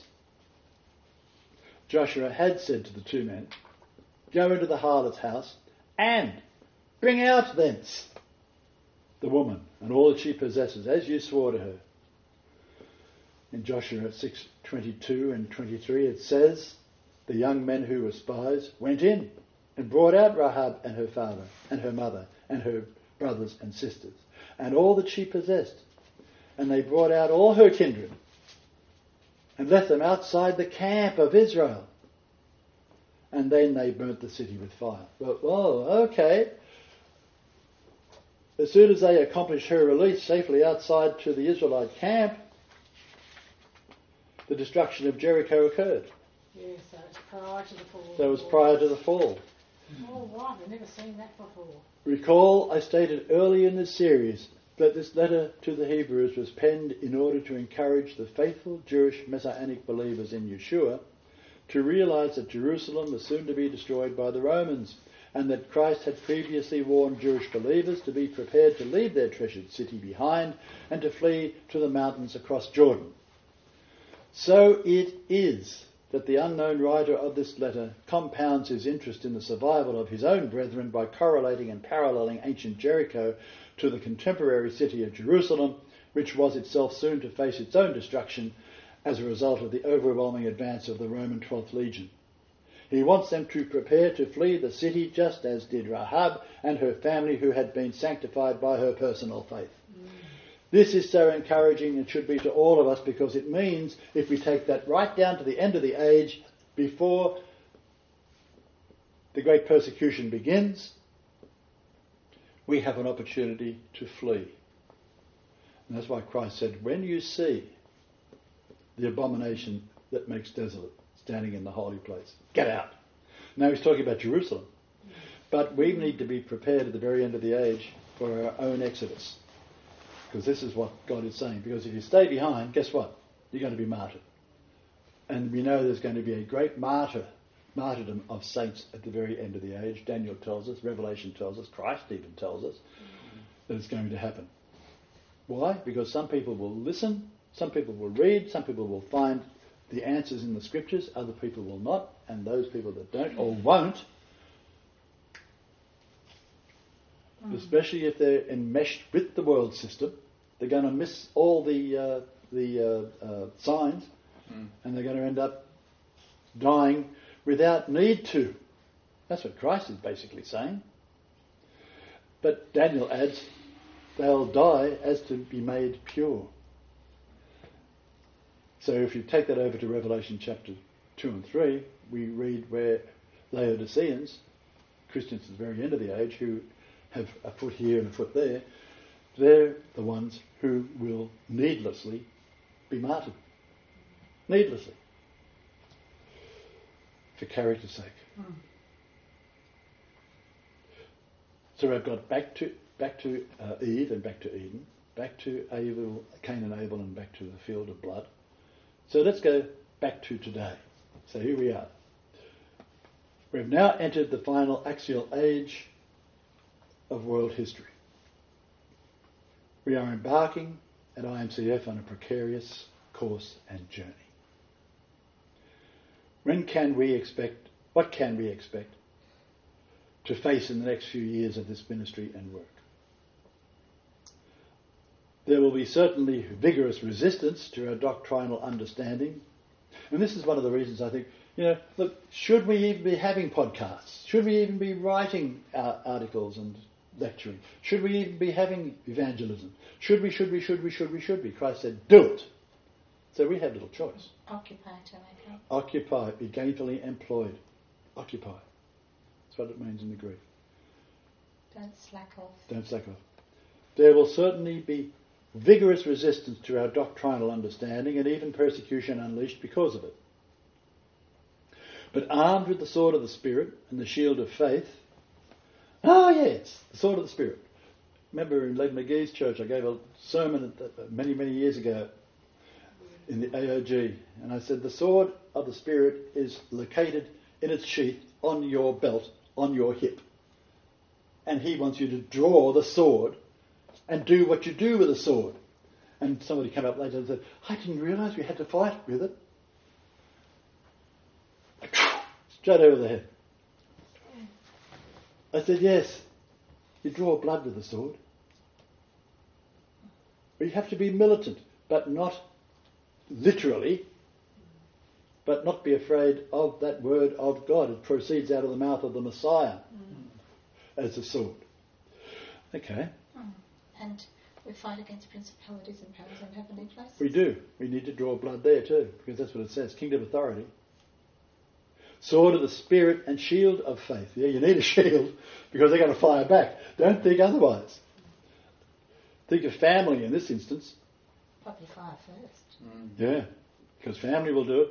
Joshua had said to the two men, go into the harlot's house and bring out thence the woman and all that she possesses, as you swore to her. In Joshua 6:22 and 23 it says, the young men who were spies went in and brought out Rahab and her father and her mother and her brothers and sisters and all that she possessed. And they brought out all her kindred and left them outside the camp of Israel. And then they burnt the city with fire. Well, okay. As soon as they accomplished her release safely outside to the Israelite camp, the destruction of Jericho occurred. Yes, so it's prior to the fall. That was prior to the fall. Oh, right, I've never seen that before. Recall I stated early in this series that this letter to the Hebrews was penned in order to encourage the faithful Jewish Messianic believers in Yeshua to realise that Jerusalem was soon to be destroyed by the Romans, and that Christ had previously warned Jewish believers to be prepared to leave their treasured city behind and to flee to the mountains across Jordan. So it is that the unknown writer of this letter compounds his interest in the survival of his own brethren by correlating and paralleling ancient Jericho to the contemporary city of Jerusalem, which was itself soon to face its own destruction as a result of the overwhelming advance of the Roman 12th Legion. He wants them to prepare to flee the city just as did Rahab and her family who had been sanctified by her personal faith. This is so encouraging, it should be to all of us, because it means if we take that right down to the end of the age, before the great persecution begins, we have an opportunity to flee. And that's why Christ said, when you see the abomination that makes desolate standing in the holy place, get out. Now he's talking about Jerusalem. But we need to be prepared at the very end of the age for our own exodus. Because this is what God is saying. Because if you stay behind, guess what? You're going to be martyred. And we know there's going to be a great martyrdom of saints at the very end of the age. Daniel tells us, Revelation tells us, Christ even tells us that it's going to happen. Why? Because some people will listen, some people will read, some people will find the answers in the scriptures, other people will not, and those people that don't or won't, especially if they're enmeshed with the world system, they're going to miss all the signs, and they're going to end up dying without need to. That's what Christ is basically saying. But Daniel adds, they'll die as to be made pure. So if you take that over to Revelation chapter 2 and 3, we read where Laodiceans, Christians at the very end of the age, who have a foot here and a foot there, they're the ones who will needlessly be martyred. Needlessly. For character's sake. So we've got back to Eve and back to Eden, back to Abel, Cain and Abel, and back to the field of blood. So let's go back to today. So here we are. We've now entered the final axial age of world history. We are embarking at IMCF on a precarious course and journey. What can we expect to face in the next few years of this ministry and work? There will be certainly vigorous resistance to our doctrinal understanding. And this is one of the reasons I think, look, should we even be having podcasts? Should we even be writing articles and lecturing? Should we even be having evangelism? Should we? Christ said, do it. So we have little choice. Occupy to make up. Occupy, be gainfully employed. Occupy. That's what it means in the Greek. Don't slack off. Don't slack off. There will certainly be vigorous resistance to our doctrinal understanding and even persecution unleashed because of it. But armed with the sword of the Spirit and the shield of faith, the sword of the Spirit. Remember in Leg McGee's church, I gave a sermon many, many years ago in the AOG, and I said the sword of the Spirit is located in its sheath on your belt, on your hip. And he wants you to draw the sword and do what you do with a sword. And somebody came up later and said, I didn't realise we had to fight with it. Straight over the head. I said, yes, you draw blood with a sword. But you have to be militant, but not literally, but not be afraid of that word of God. It proceeds out of the mouth of the Messiah as a sword. Okay. And we fight against principalities and powers in heavenly places. We do. We need to draw blood there too, because that's what it says. Kingdom authority. Sword of the Spirit and shield of faith. Yeah, you need a shield because they're going to fire back. Don't think otherwise. Think of family in this instance. Probably fire first. Yeah, because family will do it.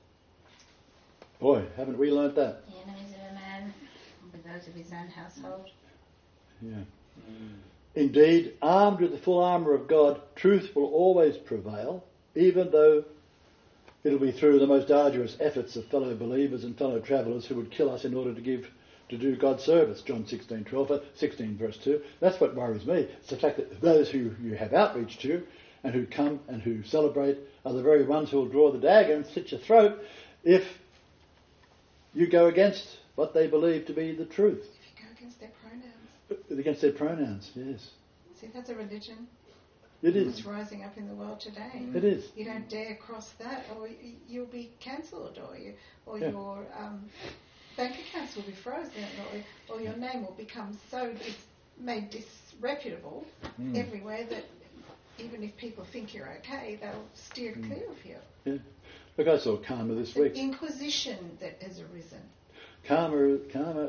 Boy, haven't we learnt that? The enemies of a man will be those of his own household. Yeah. Indeed, armed with the full armour of God, truth will always prevail, even though it'll be through the most arduous efforts of fellow believers and fellow travellers who would kill us in order to do God's service. John 16 verse 2. That's what worries me. It's the fact that those who you have outreach to and who come and who celebrate are the very ones who will draw the dagger and slit your throat if you go against what they believe to be the truth. If you go against their pronouns. Against their pronouns, yes. See, that's a religion. It is. It's rising up in the world today. It is. You don't dare cross that, or you'll be cancelled, or your bank accounts will be frozen, or your name will become made disreputable everywhere that even if people think you're okay, they'll steer clear of you. Yeah. Look, I saw karma this The week. inquisition that has arisen. Karma.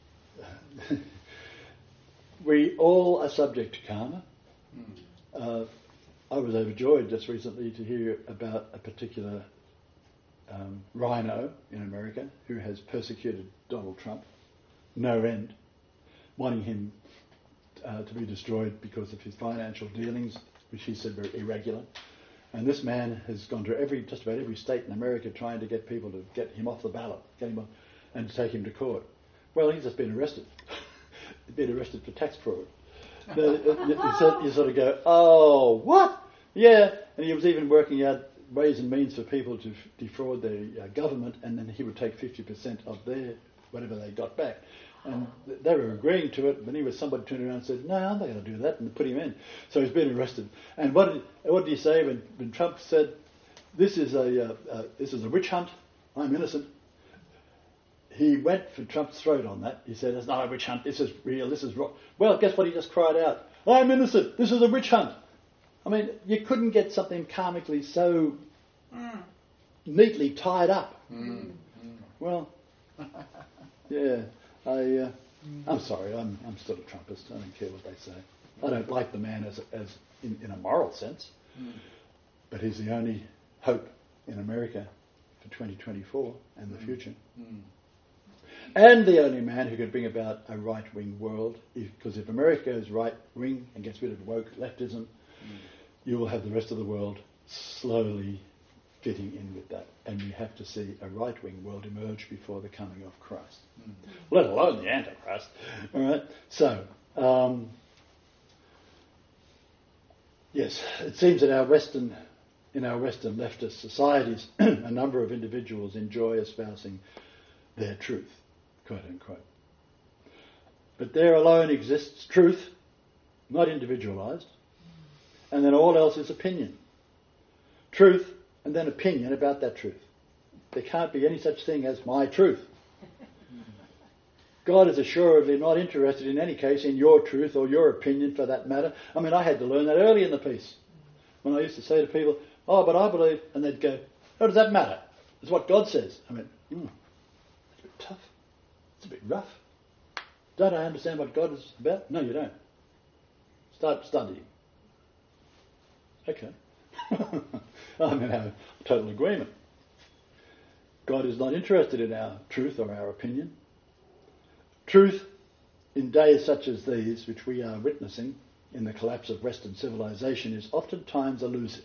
We all are subject to karma. I was overjoyed just recently to hear about a particular rhino in America who has persecuted Donald Trump, no end, wanting him to be destroyed because of his financial dealings, which he said were irregular. And this man has gone to just about every state in America trying to get people to get him off the ballot, get him on, and to take him to court. Well, he's just been arrested. He's been arrested for tax fraud. You sort of go, oh, what? Yeah. And he was even working out ways and means for people to defraud their government, and then he would take 50% of their whatever they got back. And they were agreeing to it, but somebody turned around and said, no, I'm not going to do that, and put him in. So he's been arrested. And what did he say when Trump said, this is a witch hunt, I'm innocent? He went for Trump's throat on that. He said, it's not a witch hunt, this is real, this is wrong. Well, guess what he just cried out? I'm innocent, this is a witch hunt. I mean, you couldn't get something karmically so neatly tied up. Well, yeah, I'm sorry, I'm still a Trumpist. I don't care what they say. I don't like the man as in a moral sense, but he's the only hope in America for 2024 and the future. And the only man who could bring about a right-wing world, because if America goes right-wing and gets rid of woke leftism, you will have the rest of the world slowly fitting in with that. And you have to see a right-wing world emerge before the coming of Christ, let alone the Antichrist. All right. So, yes, it seems that in our Western leftist societies, a number of individuals enjoy espousing their truth, quote unquote. But there alone exists truth, not individualised, and then all else is opinion. Truth and then opinion about that truth. There can't be any such thing as my truth. God is assuredly not interested in any case in your truth or your opinion for that matter. I mean, I had to learn that early in the piece. When I used to say to people, oh, but I believe, and they'd go, how does that matter? It's what God says. I mean, that's a bit tough. It's a bit rough. Don't I understand what God is about? No, you don't. Start studying. Okay. I'm in total agreement. God is not interested in our truth or our opinion. Truth in days such as these, which we are witnessing in the collapse of Western civilization, is oftentimes elusive.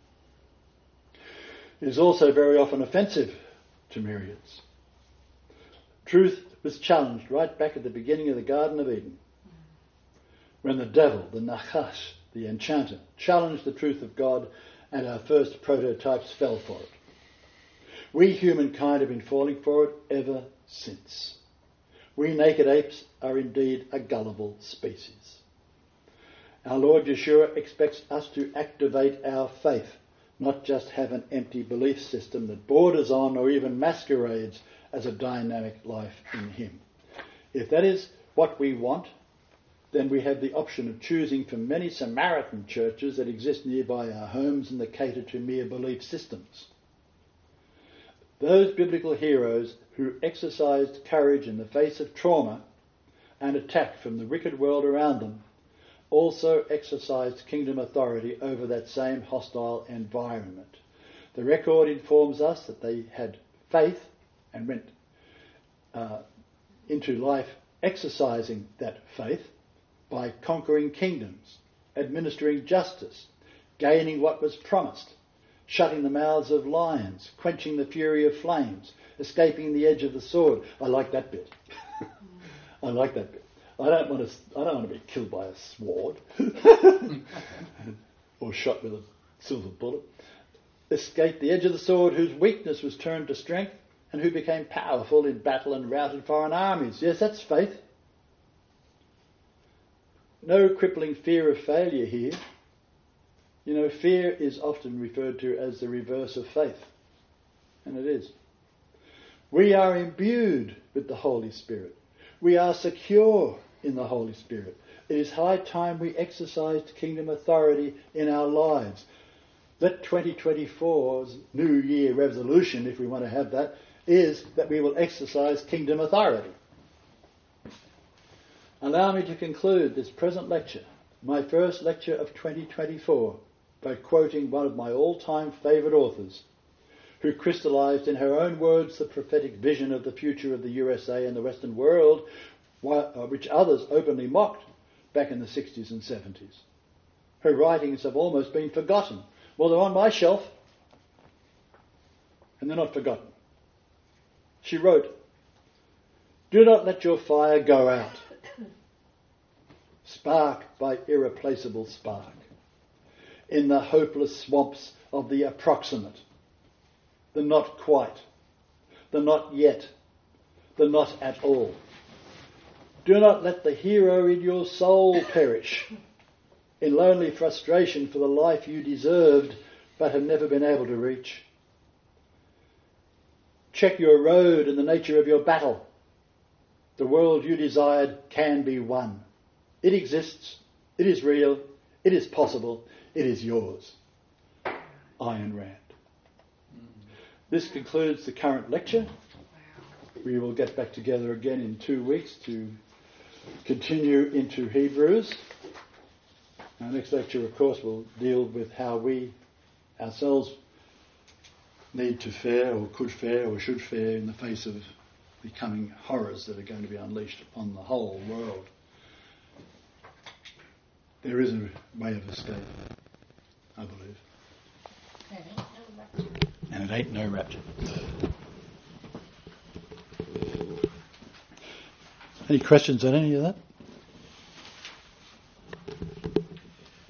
It is also very often offensive to myriads. Truth was challenged right back at the beginning of the Garden of Eden, when the devil, the Nachash, the enchanter, challenged the truth of God, and our first prototypes fell for it. We humankind have been falling for it ever since. We naked apes are indeed a gullible species. Our Lord Yeshua expects us to activate our faith, not just have an empty belief system that borders on or even masquerades as a dynamic life in Him. If that is what we want, then we have the option of choosing from many Samaritan churches that exist nearby our homes and that cater to mere belief systems. Those biblical heroes who exercised courage in the face of trauma and attack from the wicked world around them also exercised kingdom authority over that same hostile environment. The record informs us that they had faith and went into life exercising that faith by conquering kingdoms, administering justice, gaining what was promised, shutting the mouths of lions, quenching the fury of flames, escaping the edge of the sword. I like that bit. I like that bit. I don't want to be killed by a sword or shot with a silver bullet. Escaped the edge of the sword, whose weakness was turned to strength, and who became powerful in battle and routed foreign armies. Yes, that's faith. No crippling fear of failure here. You know, fear is often referred to as the reverse of faith. And it is. We are imbued with the Holy Spirit. We are secure in the Holy Spirit. It is high time we exercised kingdom authority in our lives. Let 2024's New Year resolution, if we want to have that, is that we will exercise kingdom authority. Allow me to conclude this present lecture, my first lecture of 2024, by quoting one of my all-time favourite authors, who crystallised in her own words the prophetic vision of the future of the USA and the Western world, which others openly mocked back in the 60s and 70s. Her writings have almost been forgotten. Well, they're on my shelf, and they're not forgotten. She wrote, "Do not let your fire go out. Spark by irreplaceable spark. In the hopeless swamps of the approximate, the not quite, the not yet, the not at all. Do not let the hero in your soul perish in lonely frustration for the life you deserved but have never been able to reach. Check your road and the nature of your battle. The world you desired can be won. It exists, it is real, it is possible, it is yours." Ayn Rand. This concludes the current lecture. We will get back together again in 2 weeks to continue into Hebrews. Our next lecture, of course, will deal with how we ourselves need to fare or could fare or should fare in the face of the coming horrors that are going to be unleashed upon the whole world. There is a way of escape, I believe. And it ain't no rapture. Any questions on any of that?